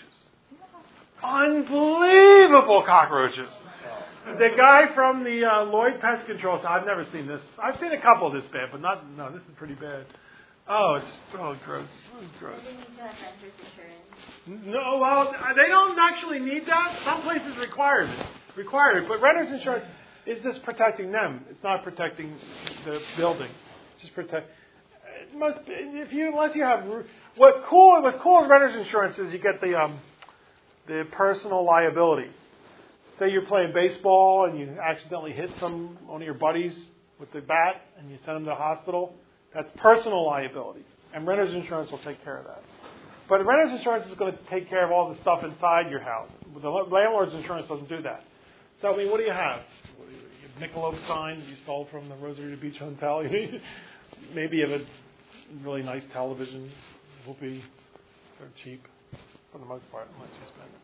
Unbelievable cockroaches. The guy from the uh, Lloyd Pest Control said, I've never seen this. I've seen a couple this bad, but not, no, this is pretty bad. Oh, it's oh, gross. It's gross. Do you need to have renter's insurance? No, well, they don't actually need that. Some places require it. Require it. But renter's insurance is just protecting them. It's not protecting the building. It's just protect. It must be, if you, unless you have, what cool, what's cool with renter's insurance is you get the, um, the personal liability. Say you're playing baseball and you accidentally hit some one of your buddies with the bat and you send them to the hospital. That's personal liability. And renter's insurance will take care of that. But renter's insurance is going to take care of all the stuff inside your house. The landlord's insurance doesn't do that. So, I mean, what do you have? What do you, you have Michelob sign that you stole from the Rosarito Beach Hotel. Maybe you have a really nice television. It will be they're cheap for the most part, unless you spend it.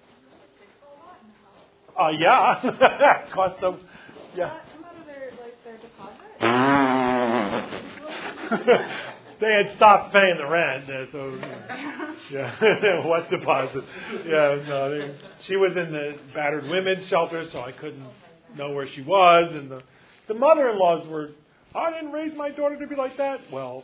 Uh, yeah. Cost them. Yeah. Come out of their, like, their deposit? They had stopped paying the rent, uh, so yeah. What deposit? Yeah, no. They, she was in the battered women's shelter, so I couldn't know where she was. And the the mother-in-laws were, I didn't raise my daughter to be like that. Well,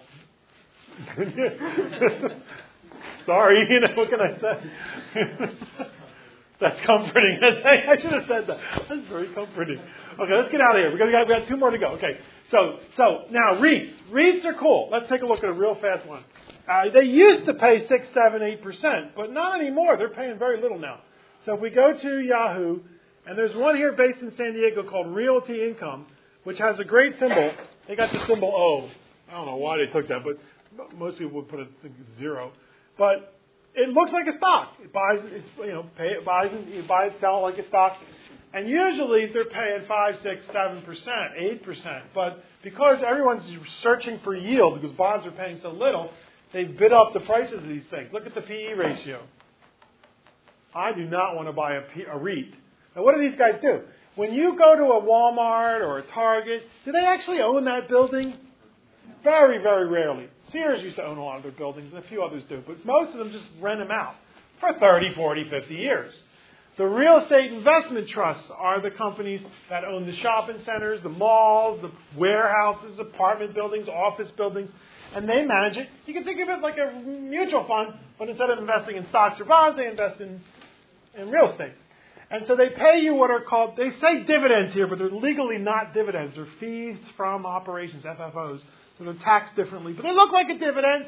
sorry. You know what can I say? That's comforting. I should have said that. That's very comforting. Okay, let's get out of here. We got, we got two more to go. Okay, so so now REITs. REITs are cool. Let's take a look at a real fast one. Uh, they used to pay six, seven, eight percent, but not anymore. They're paying very little now. So if we go to Yahoo, and there's one here based in San Diego called Realty Income, which has a great symbol. They got the symbol O. I don't know why they took that, but most people would put a zero. But it looks like a stock. It buys, it's, you know, pay, it buys, and you buy it, sell it like a stock. And usually they're paying five, six, seven percent, eight percent. But because everyone's searching for yield, because bonds are paying so little, they bid up the prices of these things. Look at the P E ratio. I do not want to buy a, P, a REIT Now, what do these guys do? When you go to a Walmart or a Target, do they actually own that building? Very, very rarely. Sears used to own a lot of their buildings, and a few others do, but most of them just rent them out for thirty, forty, fifty years. The real estate investment trusts are the companies that own the shopping centers, the malls, the warehouses, apartment buildings, office buildings, and they manage it. You can think of it like a mutual fund, but instead of investing in stocks or bonds, they invest in, in real estate. And so they pay you what are called, they say dividends here, but they're legally not dividends. They're fees from operations, F F Os. So they're taxed differently. But they look like a dividend.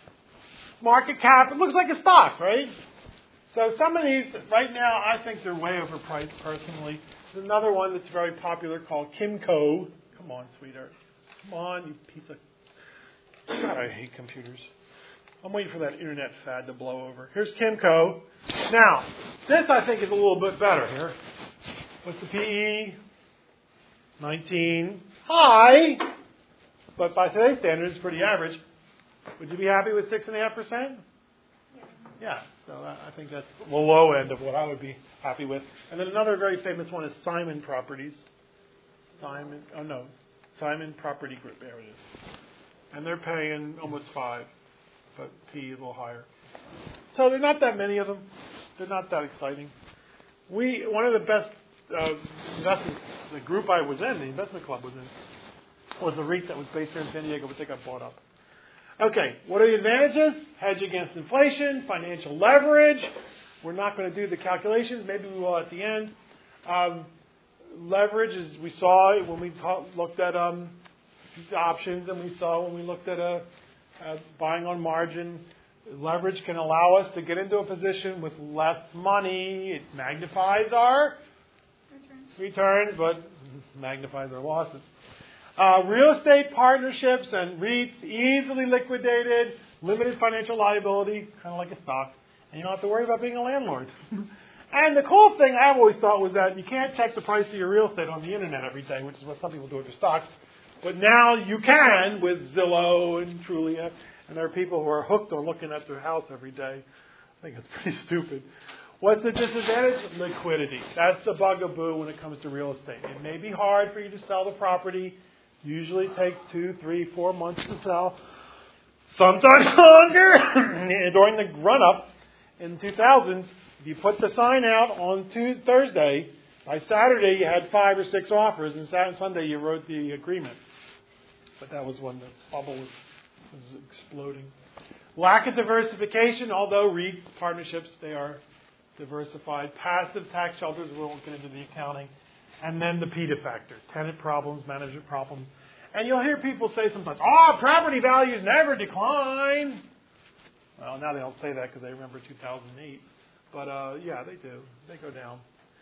Market cap, it looks like a stock, right? So some of these, right now, I think they're way overpriced, personally. There's another one that's very popular called Kimco. Come on, sweetheart. Come on, you piece of... God, I hate computers. I'm waiting for that internet fad to blow over. Here's Kimco. Now, this I think is a little bit better here. What's the P E? nineteen. High, but by today's standards, it's pretty average. Would you be happy with six point five percent? Yeah, so I think that's the low end of what I would be happy with. And then another very famous one is Simon Properties. Simon, oh no, Simon Property Group, there it is. And they're paying almost five, but P is a little higher. So there are not that many of them. They're not that exciting. We one of the best uh, investment, the group I was in, the investment club was in, was a REIT that was based here in San Diego, but they got bought up. Okay, what are the advantages? Hedge against inflation, financial leverage. We're not going to do the calculations. Maybe we will at the end. Um, leverage, as we saw when we ta- looked at um, options, and we saw when we looked at uh, uh, buying on margin. Leverage can allow us to get into a position with less money. It magnifies our returns, returns but magnifies our losses. Uh, real estate partnerships and REITs, easily liquidated, limited financial liability, kind of like a stock, and you don't have to worry about being a landlord. And the cool thing I've always thought was that you can't check the price of your real estate on the internet every day, which is what some people do with their stocks. But now you can with Zillow and Trulia, and there are people who are hooked on looking at their house every day. I think it's pretty stupid. What's the disadvantage? Liquidity. That's the bugaboo when it comes to real estate. It may be hard for you to sell the property. Usually it takes two, three, four months to sell. Sometimes longer. During the run-up in two thousands, if you put the sign out on Tuesday, Thursday, by Saturday you had five or six offers, and Saturday and Sunday you wrote the agreement. But that was when the bubble was, was exploding. Lack of diversification, although REITs, partnerships, they are diversified. Passive tax shelters, we won't get into the accounting. And then the PETA factor, tenant problems, management problems. And you'll hear people say sometimes, oh, property values never decline. Well, now they don't say that because they remember two thousand eight. But, uh, yeah, they do. They go down.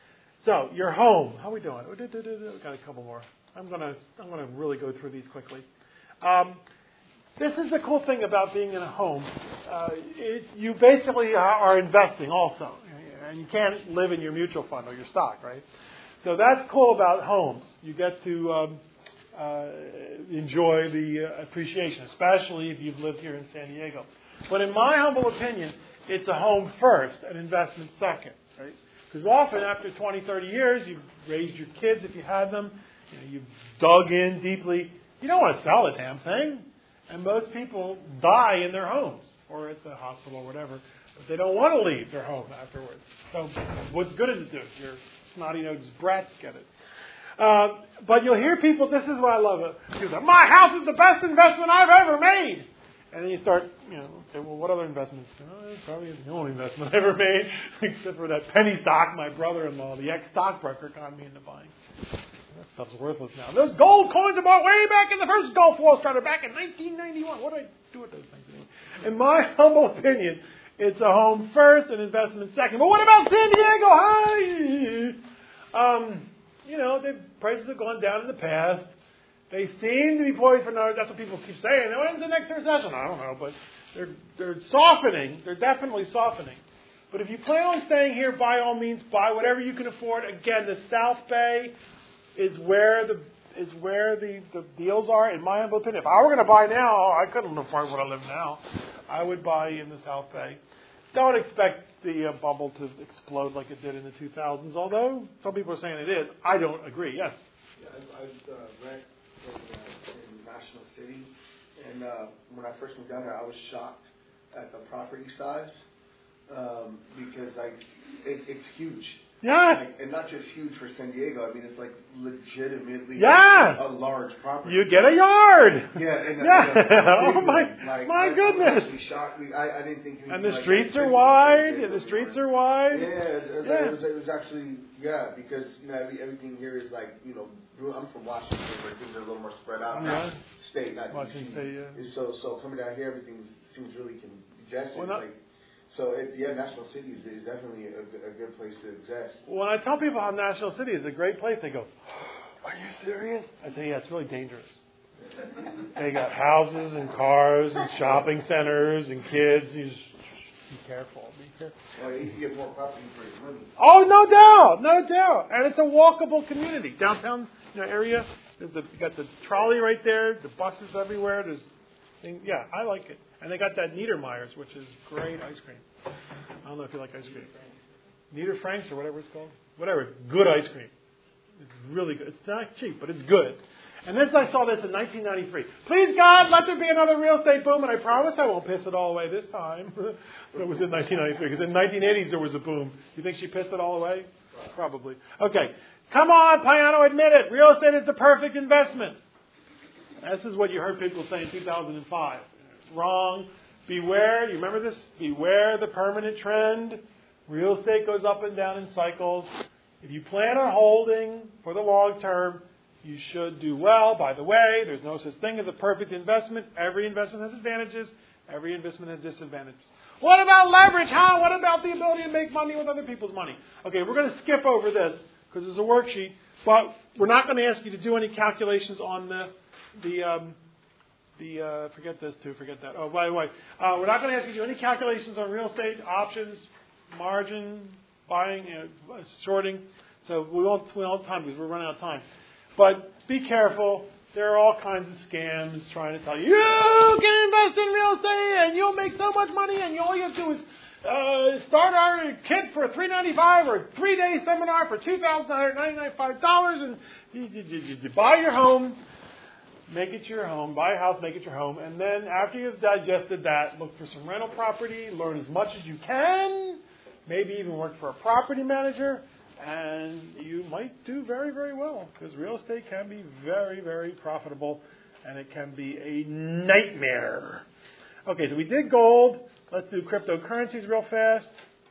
So, your home. How are we doing? We've got a couple more. I'm going to I'm going to really go through these quickly. Um, this is the cool thing about being in a home. Uh, it, you basically are investing also. And you can't live in your mutual fund or your stock, right? So that's cool about homes. You get to um, uh, enjoy the uh, appreciation, especially if you've lived here in San Diego. But in my humble opinion, it's a home first, an investment second, right? Because often after twenty, thirty years, you've raised your kids if you had them, you know, you've dug in deeply. You don't want to sell the damn thing. And most people die in their homes or at the hospital or whatever, but they don't want to leave their home afterwards. So what good does it do? Your snotty-nosed brats get it. Uh, but you'll hear people, this is what I love. People say, my house is the best investment I've ever made. And then you start, you know, okay, well, what other investments? Oh, it's probably the only investment I ever made, except for that penny stock my brother-in-law, the ex-stockbroker, got me into buying. That stuff's worthless now. Those gold coins I bought way back in the first Gulf War started back in nineteen ninety-one. What do I do with those things anyway? In my humble opinion, it's a home first, an investment second. But what about San Diego? Hi! Um, you know, the prices have gone down in the past. They seem to be poised for another. That's what people keep saying. When's the next recession? I don't know, but they're they're softening. They're definitely softening. But if you plan on staying here, by all means, buy whatever you can afford. Again, the South Bay is where the is where the, the deals are. In my humble opinion, if I were going to buy now, I couldn't afford what I live now. I would buy in the South Bay. don't expect the uh, bubble to explode like it did in the two thousands, although some people are saying it is. I don't agree. Yes? Yeah, I've, I've uh, rent in, uh, in National City, and uh, when I first moved down there, I was shocked at the property size um, because like it, it's huge. Yeah. Like, and not just huge for San Diego. I mean, it's like legitimately Yeah. a large property. You get a yard. Yeah. And, Yeah. and a, a Oh, big my- one. Like, my I, goodness. I was actually shocked. I, I didn't think. we'd And be the like streets that are big wide. big And the big streets anymore. are wide. Yeah, it, it, Yeah. It, was, it was actually, yeah, because, you know, every, everything here is like, you know, I'm from Washington, where things are a little more spread out. Yeah. State, not Washington D C. State, yeah. So, so coming down here, everything seems really congested. Well, not- like, so, it, yeah, National City is, is definitely a, a good place to invest. When I tell people how National City is a great place, they go, "Are you serious?" I say, "Yeah, it's really dangerous. They got houses and cars and shopping centers and kids. You just be careful. Be careful." Well, you can get more property for your money. Oh, no doubt, no doubt. And it's a walkable community. Downtown, you know, area. There's the, you got the trolley right there. The buses everywhere. There's, thing, yeah, I like it. And they got that Niedermeyer's, which is great ice cream. I don't know if you like ice cream. Niederfrank's or whatever it's called. Whatever. Good ice cream. It's really good. It's not cheap, but it's good. And this, I saw this in nineteen ninety-three. Please, God, let there be another real estate boom, and I promise I won't piss it all away this time. It was in nineteen ninety-three, because in nineteen eighties there was a boom. You think she pissed it all away? Probably. Okay. Come on, Payano, admit it. Real estate is the perfect investment. This is what you heard people say in two thousand five. Wrong. Beware. You remember this? Beware the permanent trend. Real estate goes up and down in cycles. If you plan on holding for the long term, you should do well. By the way, there's no such thing as a perfect investment. Every investment has advantages. Every investment has disadvantages. What about leverage, huh? What about the ability to make money with other people's money? Okay, we're going to skip over this because there's a worksheet, but we're not going to ask you to do any calculations on the the um, the uh, forget this too, forget that. Oh, by the way, uh, we're not going to ask you to do any calculations on real estate options, margin, buying, you know, shorting. So we won't we won't have time because we're running out of time. But be careful. There are all kinds of scams trying to tell you, you can invest in real estate and you'll make so much money and all you have to do is uh, start our kit for three ninety-five or a three-day seminar for two thousand nine hundred ninety-five dollars and you, you, you, you buy your home, make it your home, buy a house, make it your home, and then after you've digested that, look for some rental property, learn as much as you can, maybe even work for a property manager, and you might do very, very well, because real estate can be very, very profitable, and it can be a nightmare. Okay, so we did gold. Let's do cryptocurrencies real fast,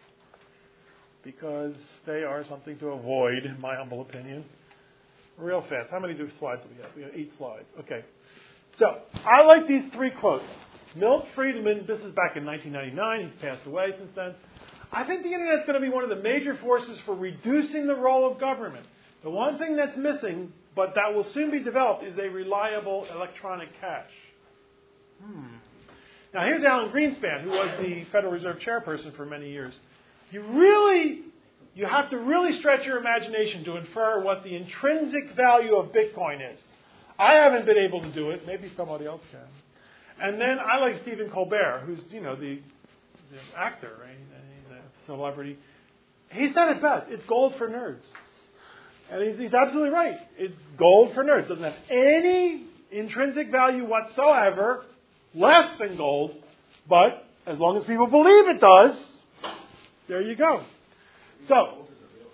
because they are something to avoid, in my humble opinion. Real fast. How many slides do we have? We have eight slides. Okay. So, I like these three quotes. Milt Friedman, this is back in nineteen ninety-nine. He's passed away since then. I think the Internet is going to be one of the major forces for reducing the role of government. The one thing that's missing, but that will soon be developed, is a reliable electronic cash. Hmm. Now, here's Alan Greenspan, who was the Federal Reserve chairperson for many years. You really, you have to really stretch your imagination to infer what the intrinsic value of Bitcoin is. I haven't been able to do it. Maybe somebody else can. And then I like Stephen Colbert, who's, you know, the, the actor, right? Celebrity. He said it best. It's gold for nerds. And he's, he's absolutely right. It's gold for nerds. It doesn't have any intrinsic value whatsoever, less than gold. But as long as people believe it does, there you go. So,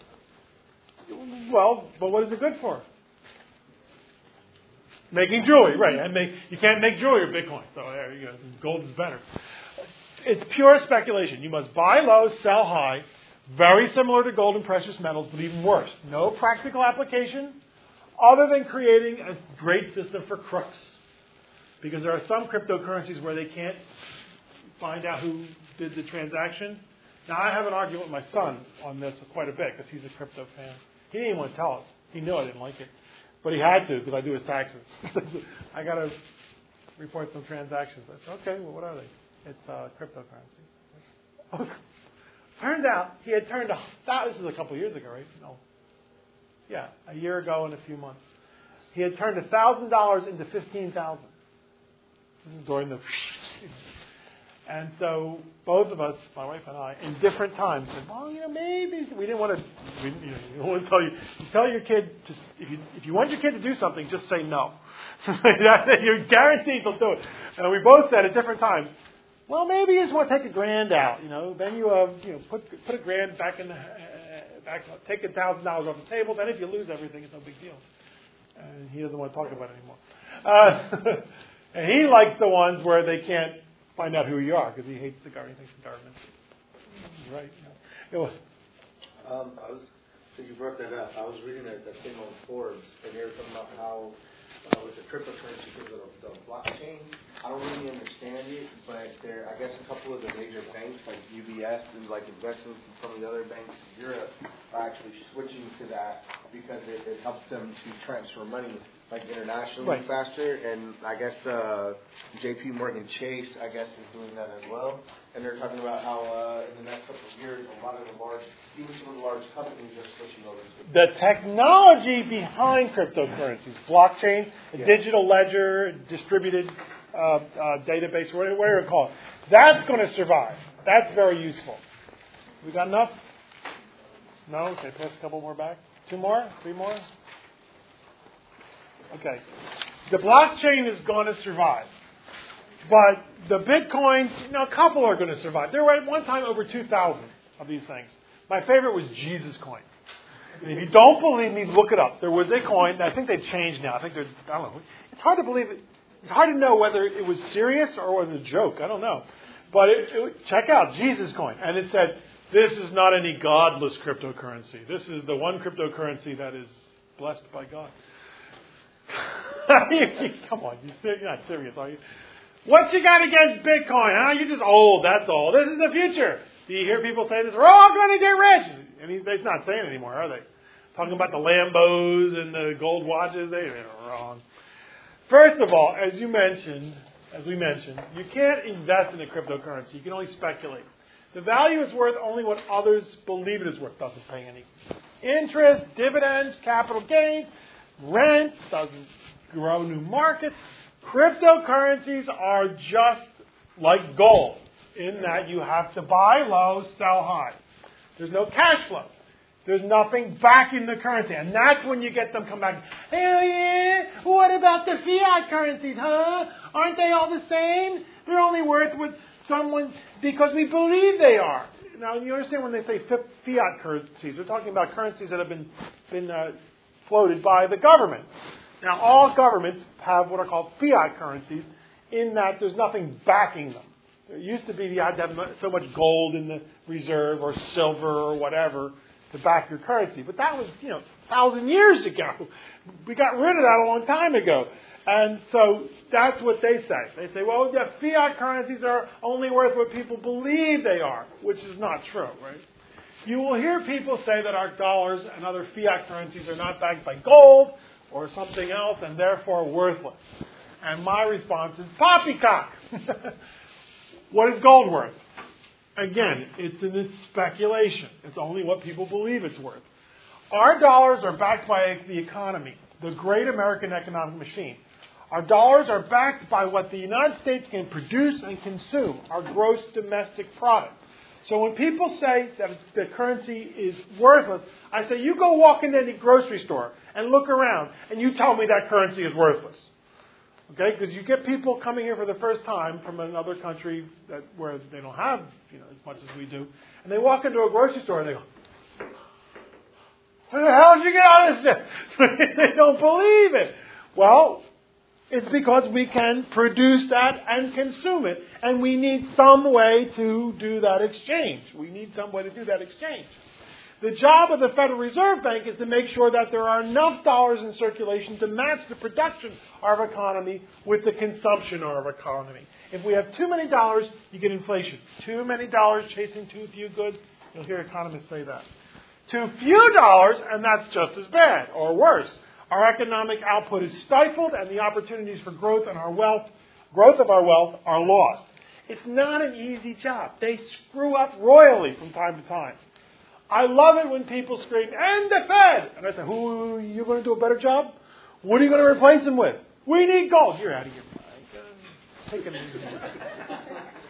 well, but what is it good for? Making jewelry, right. And make, you can't make jewelry with Bitcoin. So there you go. Gold is better. It's pure speculation. You must buy low, sell high. Very similar to gold and precious metals, but even worse. No practical application other than creating a great system for crooks. Because there are some cryptocurrencies where they can't find out who did the transaction. Now, I have an argument with my son on this quite a bit because he's a crypto fan. He didn't even want to tell us. He knew I didn't like it. But he had to because I do his taxes. I got to report some transactions. I said, okay, well, what are they? It's uh, cryptocurrency. Turned out he had turned a this is a couple of years ago, right? No. Yeah, a year ago and a few months. He had turned a thousand dollars into fifteen thousand. This is during the And so both of us, my wife and I, in different times said, well, you know, maybe we didn't want to. We, you know, you don't want to tell you. You tell your kid just if you if you want your kid to do something, just say no. You're guaranteed they'll do it. And we both said at different times, well, maybe you just want to take a grand out. You know, then you uh, you know put put a grand back in the uh, back, take a thousand dollars off the table. Then if you lose everything, it's no big deal. And he doesn't want to talk about it anymore. Uh, and he likes the ones where they can't find out who you are because he hates the government. He thinks the government. Right. Yeah. Was, Um, I was, so you brought that up. I was reading that, that thing on Forbes, and they were talking about how uh, with the cryptocurrency, because of the, the blockchain, I don't really understand it, but there, I guess a couple of the major banks, like U B S and like Investments and some of the other banks in Europe, are actually switching to that because it, it helps them to transfer money like internationally right. faster, and I guess uh, J P Morgan Chase, I guess, is doing that as well. And they're talking about how uh, in the next couple of years, a lot of the large, even some of the large companies are switching over to the technology behind cryptocurrencies, blockchain, a yeah. digital digital ledger, distributed uh, uh, database, whatever, whatever you call it, that's going to survive. That's very useful. We got enough? No? Okay, pass a couple more back. Two more? Three more? Okay. The blockchain is going to survive. But the Bitcoin, you know, a couple are going to survive. There were at one time over two thousand of these things. My favorite was Jesus coin. And if you don't believe me, look it up. There was a coin, I think they've changed now. I think they're, I don't know. It's hard to believe it. It's hard to know whether it was serious or was a joke. I don't know. But it, it, check out Jesus coin. And it said, this is not any godless cryptocurrency. This is the one cryptocurrency that is blessed by God. Come on, you're not serious, are you? What you got against Bitcoin, huh? You're just old, that's all. This is the future. Do you hear people say this? We're all going to get rich. And he's, he's not saying it anymore, are they? Talking about the Lambos and the gold watches. They, they're wrong. First of all, as you mentioned, as we mentioned, you can't invest in a cryptocurrency. You can only speculate. The value is worth only what others believe it is worth. Doesn't pay any interest, dividends, capital gains, rent, doesn't grow new markets. Cryptocurrencies are just like gold in that you have to buy low, sell high. There's no cash flow. There's nothing backing the currency. And that's when you get them come back. Hell yeah! What about the fiat currencies, huh? Aren't they all the same? They're only worth what someone, because we believe they are. Now, you understand when they say fiat currencies, they're talking about currencies that have been, been uh, floated by the government. Now, all governments have what are called fiat currencies in that there's nothing backing them. There used to be you had to have so much gold in the reserve or silver or whatever to back your currency. But that was, you know, a thousand years ago. We got rid of that a long time ago. And so that's what they say. They say, well, the fiat currencies are only worth what people believe they are, which is not true, right? You will hear people say that our dollars and other fiat currencies are not backed by gold or something else and therefore worthless. And my response is poppycock. What is gold worth? Again, it's in its speculation. It's only what people believe it's worth. Our dollars are backed by the economy, the great American economic machine. Our dollars are backed by what the United States can produce and consume, our gross domestic product. So when people say that the currency is worthless, I say, you go walk into any grocery store and look around, and you tell me that currency is worthless. Okay, because you get people coming here for the first time from another country that where they don't have, you know, as much as we do, and they walk into a grocery store and they go, "Where the hell did you get all this stuff?" They don't believe it. Well, it's because we can produce that and consume it, and we need some way to do that exchange. We need some way to do that exchange. The job of the Federal Reserve Bank is to make sure that there are enough dollars in circulation to match the production of our economy with the consumption of our economy. If we have too many dollars, you get inflation. Too many dollars chasing too few goods, you'll hear economists say that. Too few dollars, and that's just as bad, or worse. Our economic output is stifled, and the opportunities for growth and our wealth, growth of our wealth, are lost. It's not an easy job. They screw up royally from time to time. I love it when people scream, "And the Fed!" And I say, "Who, you going to do a better job? What are you going to replace them with? We need gold." You're out of here. Take it easy.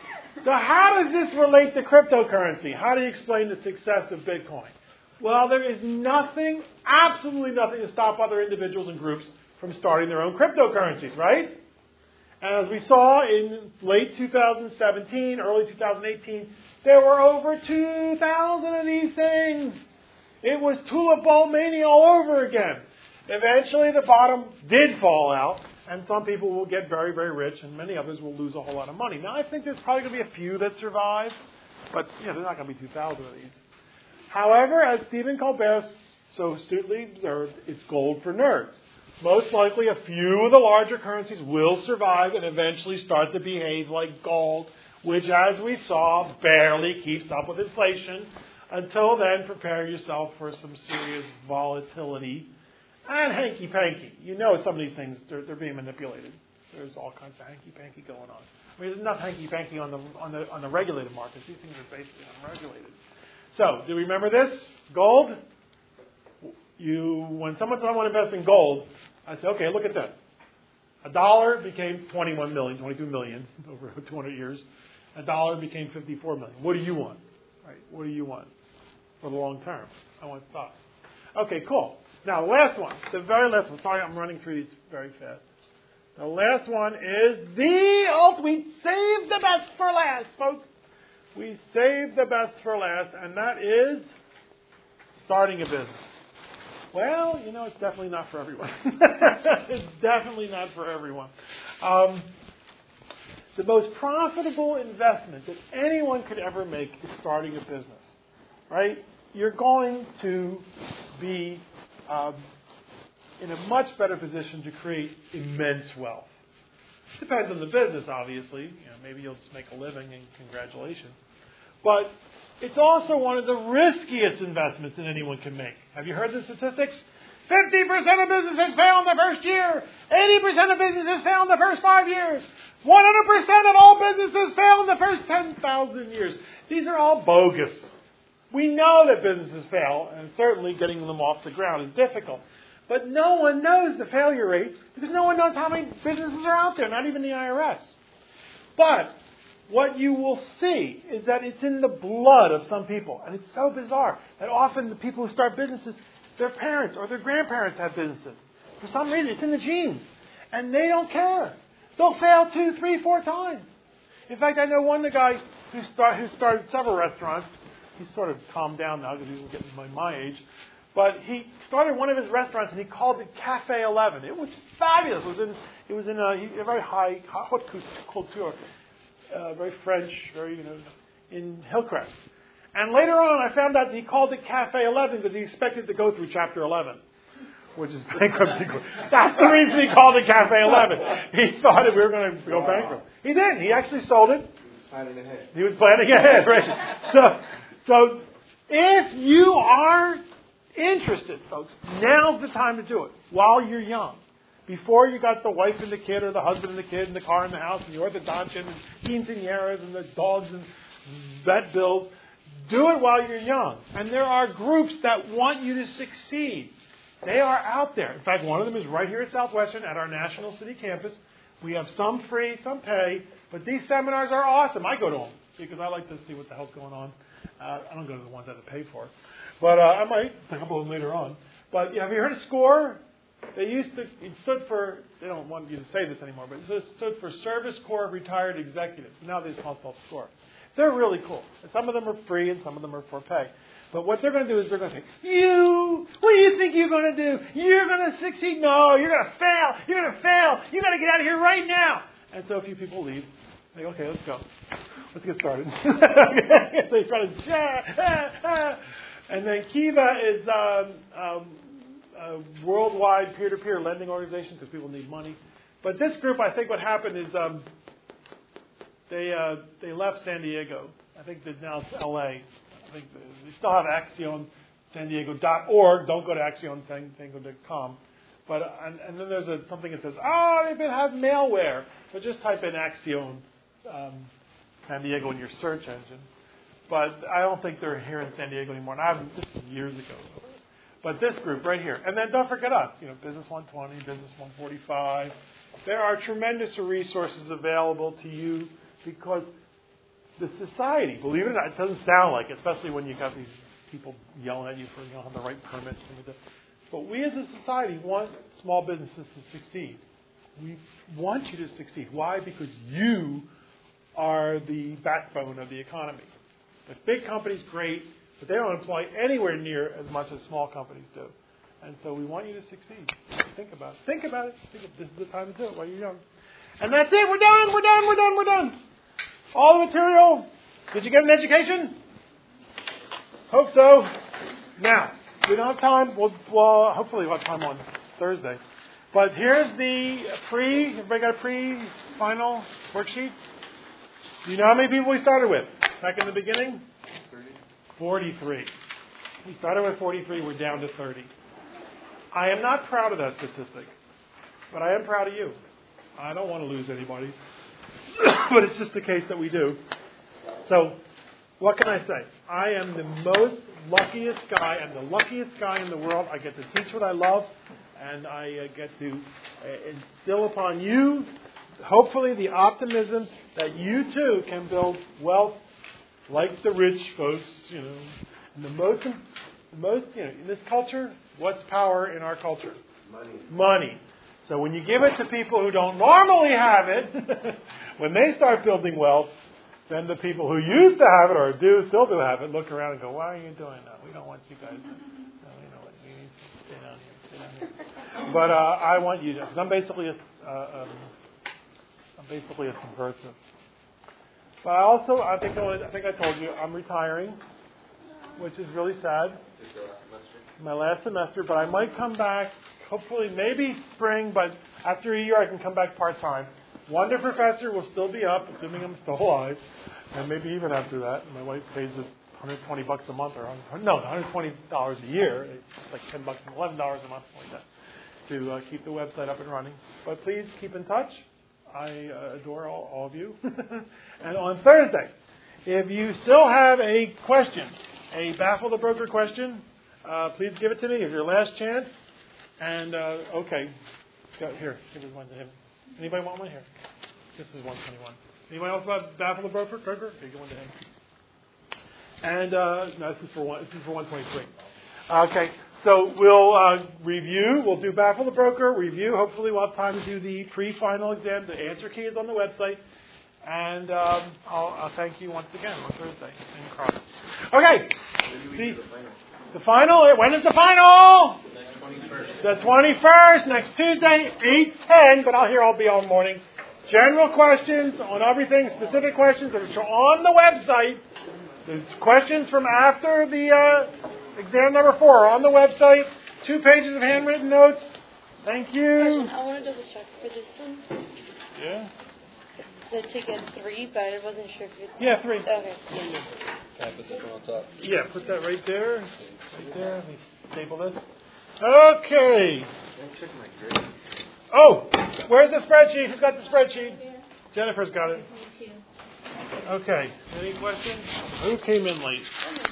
So how does this relate to cryptocurrency? How do you explain the success of Bitcoin? Well, there is nothing, absolutely nothing to stop other individuals and groups from starting their own cryptocurrencies, right? And as we saw in late two thousand seventeen, early two thousand eighteen, there were over two thousand of these things. It was tulip bulb mania all over again. Eventually the bottom did fall out, and some people will get very, very rich, and many others will lose a whole lot of money. Now, I think there's probably going to be a few that survive, but you know, there's not going to be two thousand of these. However, as Stephen Colbert so astutely observed, it's gold for nerds. Most likely a few of the larger currencies will survive and eventually start to behave like gold, which, as we saw, barely keeps up with inflation. Until then, prepare yourself for some serious volatility and hanky-panky. You know some of these things, they're, they're being manipulated. There's all kinds of hanky-panky going on. I mean, there's enough hanky-panky on the, on the, on the regulated markets. These things are basically unregulated. So, do you remember this? Gold? You, when someone said I want to invest in gold, I said, okay, look at this. A dollar became twenty-one million, twenty-two million over two hundred years. A dollar became fifty-four million. What do you want? Right? What do you want for the long term? I want stocks. Okay, cool. Now, the last one, the very last one. Sorry, I'm running through these very fast. The last one is the ultimate. We saved the best for last, folks. We saved the best for last, and that is starting a business. Well, you know, it's definitely not for everyone. It's definitely not for everyone. Um, the most profitable investment that anyone could ever make is starting a business, right? You're going to be um, in a much better position to create immense wealth. Depends on the business, obviously. You know, maybe you'll just make a living, and congratulations. But it's also one of the riskiest investments that anyone can make. Have you heard the statistics? fifty percent of businesses fail in the first year. eighty percent of businesses fail in the first five years. one hundred percent of all businesses fail in the first ten thousand years. These are all bogus. We know that businesses fail, and certainly getting them off the ground is difficult. But no one knows the failure rate because no one knows how many businesses are out there, not even the I R S. But what you will see is that it's in the blood of some people. And it's so bizarre that often the people who start businesses, their parents or their grandparents have businesses. For some reason, it's in the genes. And they don't care. They'll fail two, three, four times. In fact, I know one guy who, start, who started several restaurants. He's sort of calmed down now because he's getting my, my age. But he started one of his restaurants and he called it Cafe eleven. It was fabulous. It was in, it was in a, a very high haute couture. Uh, very French, very, you know, in Hillcrest. And later on, I found out that he called it Cafe eleven because he expected to go through Chapter eleven, which is bankruptcy court. That's the reason he called it Cafe eleven. He thought that we were going to go bankrupt. He didn't. He actually sold it. He was planning ahead. He was planning ahead, right? So, so if you are interested, folks, now's the time to do it while you're young. Before you got the wife and the kid, or the husband and the kid, and the car and the house, and the orthodontia, and quinceañeras, and the dogs and vet bills, do it while you're young. And there are groups that want you to succeed. They are out there. In fact, one of them is right here at Southwestern at our National City campus. We have some free, some pay, but these seminars are awesome. I go to them because I like to see what the hell's going on. Uh, I don't go to the ones that I pay for. But uh, I might, a couple of them later on. But yeah, have you heard of SCORE? They used to, it stood for, they don't want you to say this anymore, but it stood for Service Corps of Retired Executives. Now they call themselves SCORE. They're really cool. And some of them are free and some of them are for pay. But what they're going to do is they're going to say, you, what do you think you're going to do? You're going to succeed? No, you're going to fail. You're going to fail. You've got to get out of here right now. And so a few people leave. They go, okay, let's go. Let's get started. They try to, ah, ah, ah. And then Kiva is um, um, a worldwide peer-to-peer lending organization because people need money. But this group, I think what happened is um, they uh, they left San Diego. I think that now it's L A. I think they still have Axion San Diego dot org. Don't go to Axion San Diego dot com. But and, and then there's a, something that says, oh, they've been have malware. So just type in Axion um, San Diego in your search engine. But I don't think they're here in San Diego anymore. And I haven't, this was years ago. But this group right here. And then don't forget us. You know, Business one twenty, Business one forty-five. There are tremendous resources available to you because the society, believe it or not, it doesn't sound like it, especially when you've got these people yelling at you for you don't have the right permits. But we as a society want small businesses to succeed. We want you to succeed. Why? Because you are the backbone of the economy. The big companies, great, but they don't employ anywhere near as much as small companies do. And so we want you to succeed. Think about it. Think about it. Think of, this is the time to do it while you're young. And that's it. We're done. We're done. We're done. We're done. All the material. Did you get an education? Hope so. Now, we don't have time. We'll, well, hopefully we'll have time on Thursday. But here's the pre, everybody got a pre-final worksheet? Do you know how many people we started with back in the beginning? thirty. forty-three. We started with forty-three. We're down to thirty. I am not proud of that statistic, but I am proud of you. I don't want to lose anybody, but it's just the case that we do. So, what can I say? I am the most luckiest guy. I'm the luckiest guy in the world. I get to teach what I love, and I uh, get to uh, instill upon you, hopefully, the optimism that you too can build wealth like the rich folks. You know, and the most, the most, you know, in this culture, what's power in our culture? Money. Money. So when you give it to people who don't normally have it, when they start building wealth, then the people who used to have it or do still do have it look around and go, "Why are you doing that? We don't want you guys. No, you know what? We need to stay down here. Stay down here." But uh, I want you to. Because I'm basically a, uh, um, I'm basically a subversive. But I also, I think, I think I told you, I'm retiring, which is really sad. My last semester, but I might come back. Hopefully, maybe spring, but after a year I can come back part-time. Wonder Professor will still be up, assuming I'm still alive, and maybe even after that. My wife pays us one hundred twenty bucks a month, or no, one hundred twenty dollars a year. It's like ten bucks and eleven dollars a month, something like that, to uh, keep the website up and running. But please keep in touch. I uh, adore all, all of you. And on Thursday, if you still have a question, a Baffle the Broker question, uh, please give it to me. It's your last chance. And, uh, okay, Go, here, give this one to him. Anybody want one here? This is one twenty-one. Anybody else about Baffle the Broker? Broker? Okay, give one to him. And, uh, no, this is for one, this is for one twenty-three. Okay, so we'll uh, review. We'll do Baffle the Broker, review. Hopefully we'll have time to do the pre-final exam. The answer key is on the website. And um, I'll, I'll thank you once again on Thursday. And cross. Okay. See, the final. When is the final? The twenty-first, next Tuesday, eight ten, but I'll hear I'll be all morning. General questions on everything, specific questions that are on the website. There's questions from after the uh, exam number four are on the website. Two pages of handwritten notes. Thank you. Question, I want to double check for this one. Yeah? The ticket three, but I wasn't sure if it's... Yeah, three. Okay. Yeah, yeah. Can I put this one on top? Yeah, put that right there. Right there. Let me staple this. Okay. Check my grade. Oh, where's the spreadsheet? Who's got the spreadsheet? Jennifer's got it. Me too. Okay. Any questions? Who came in late?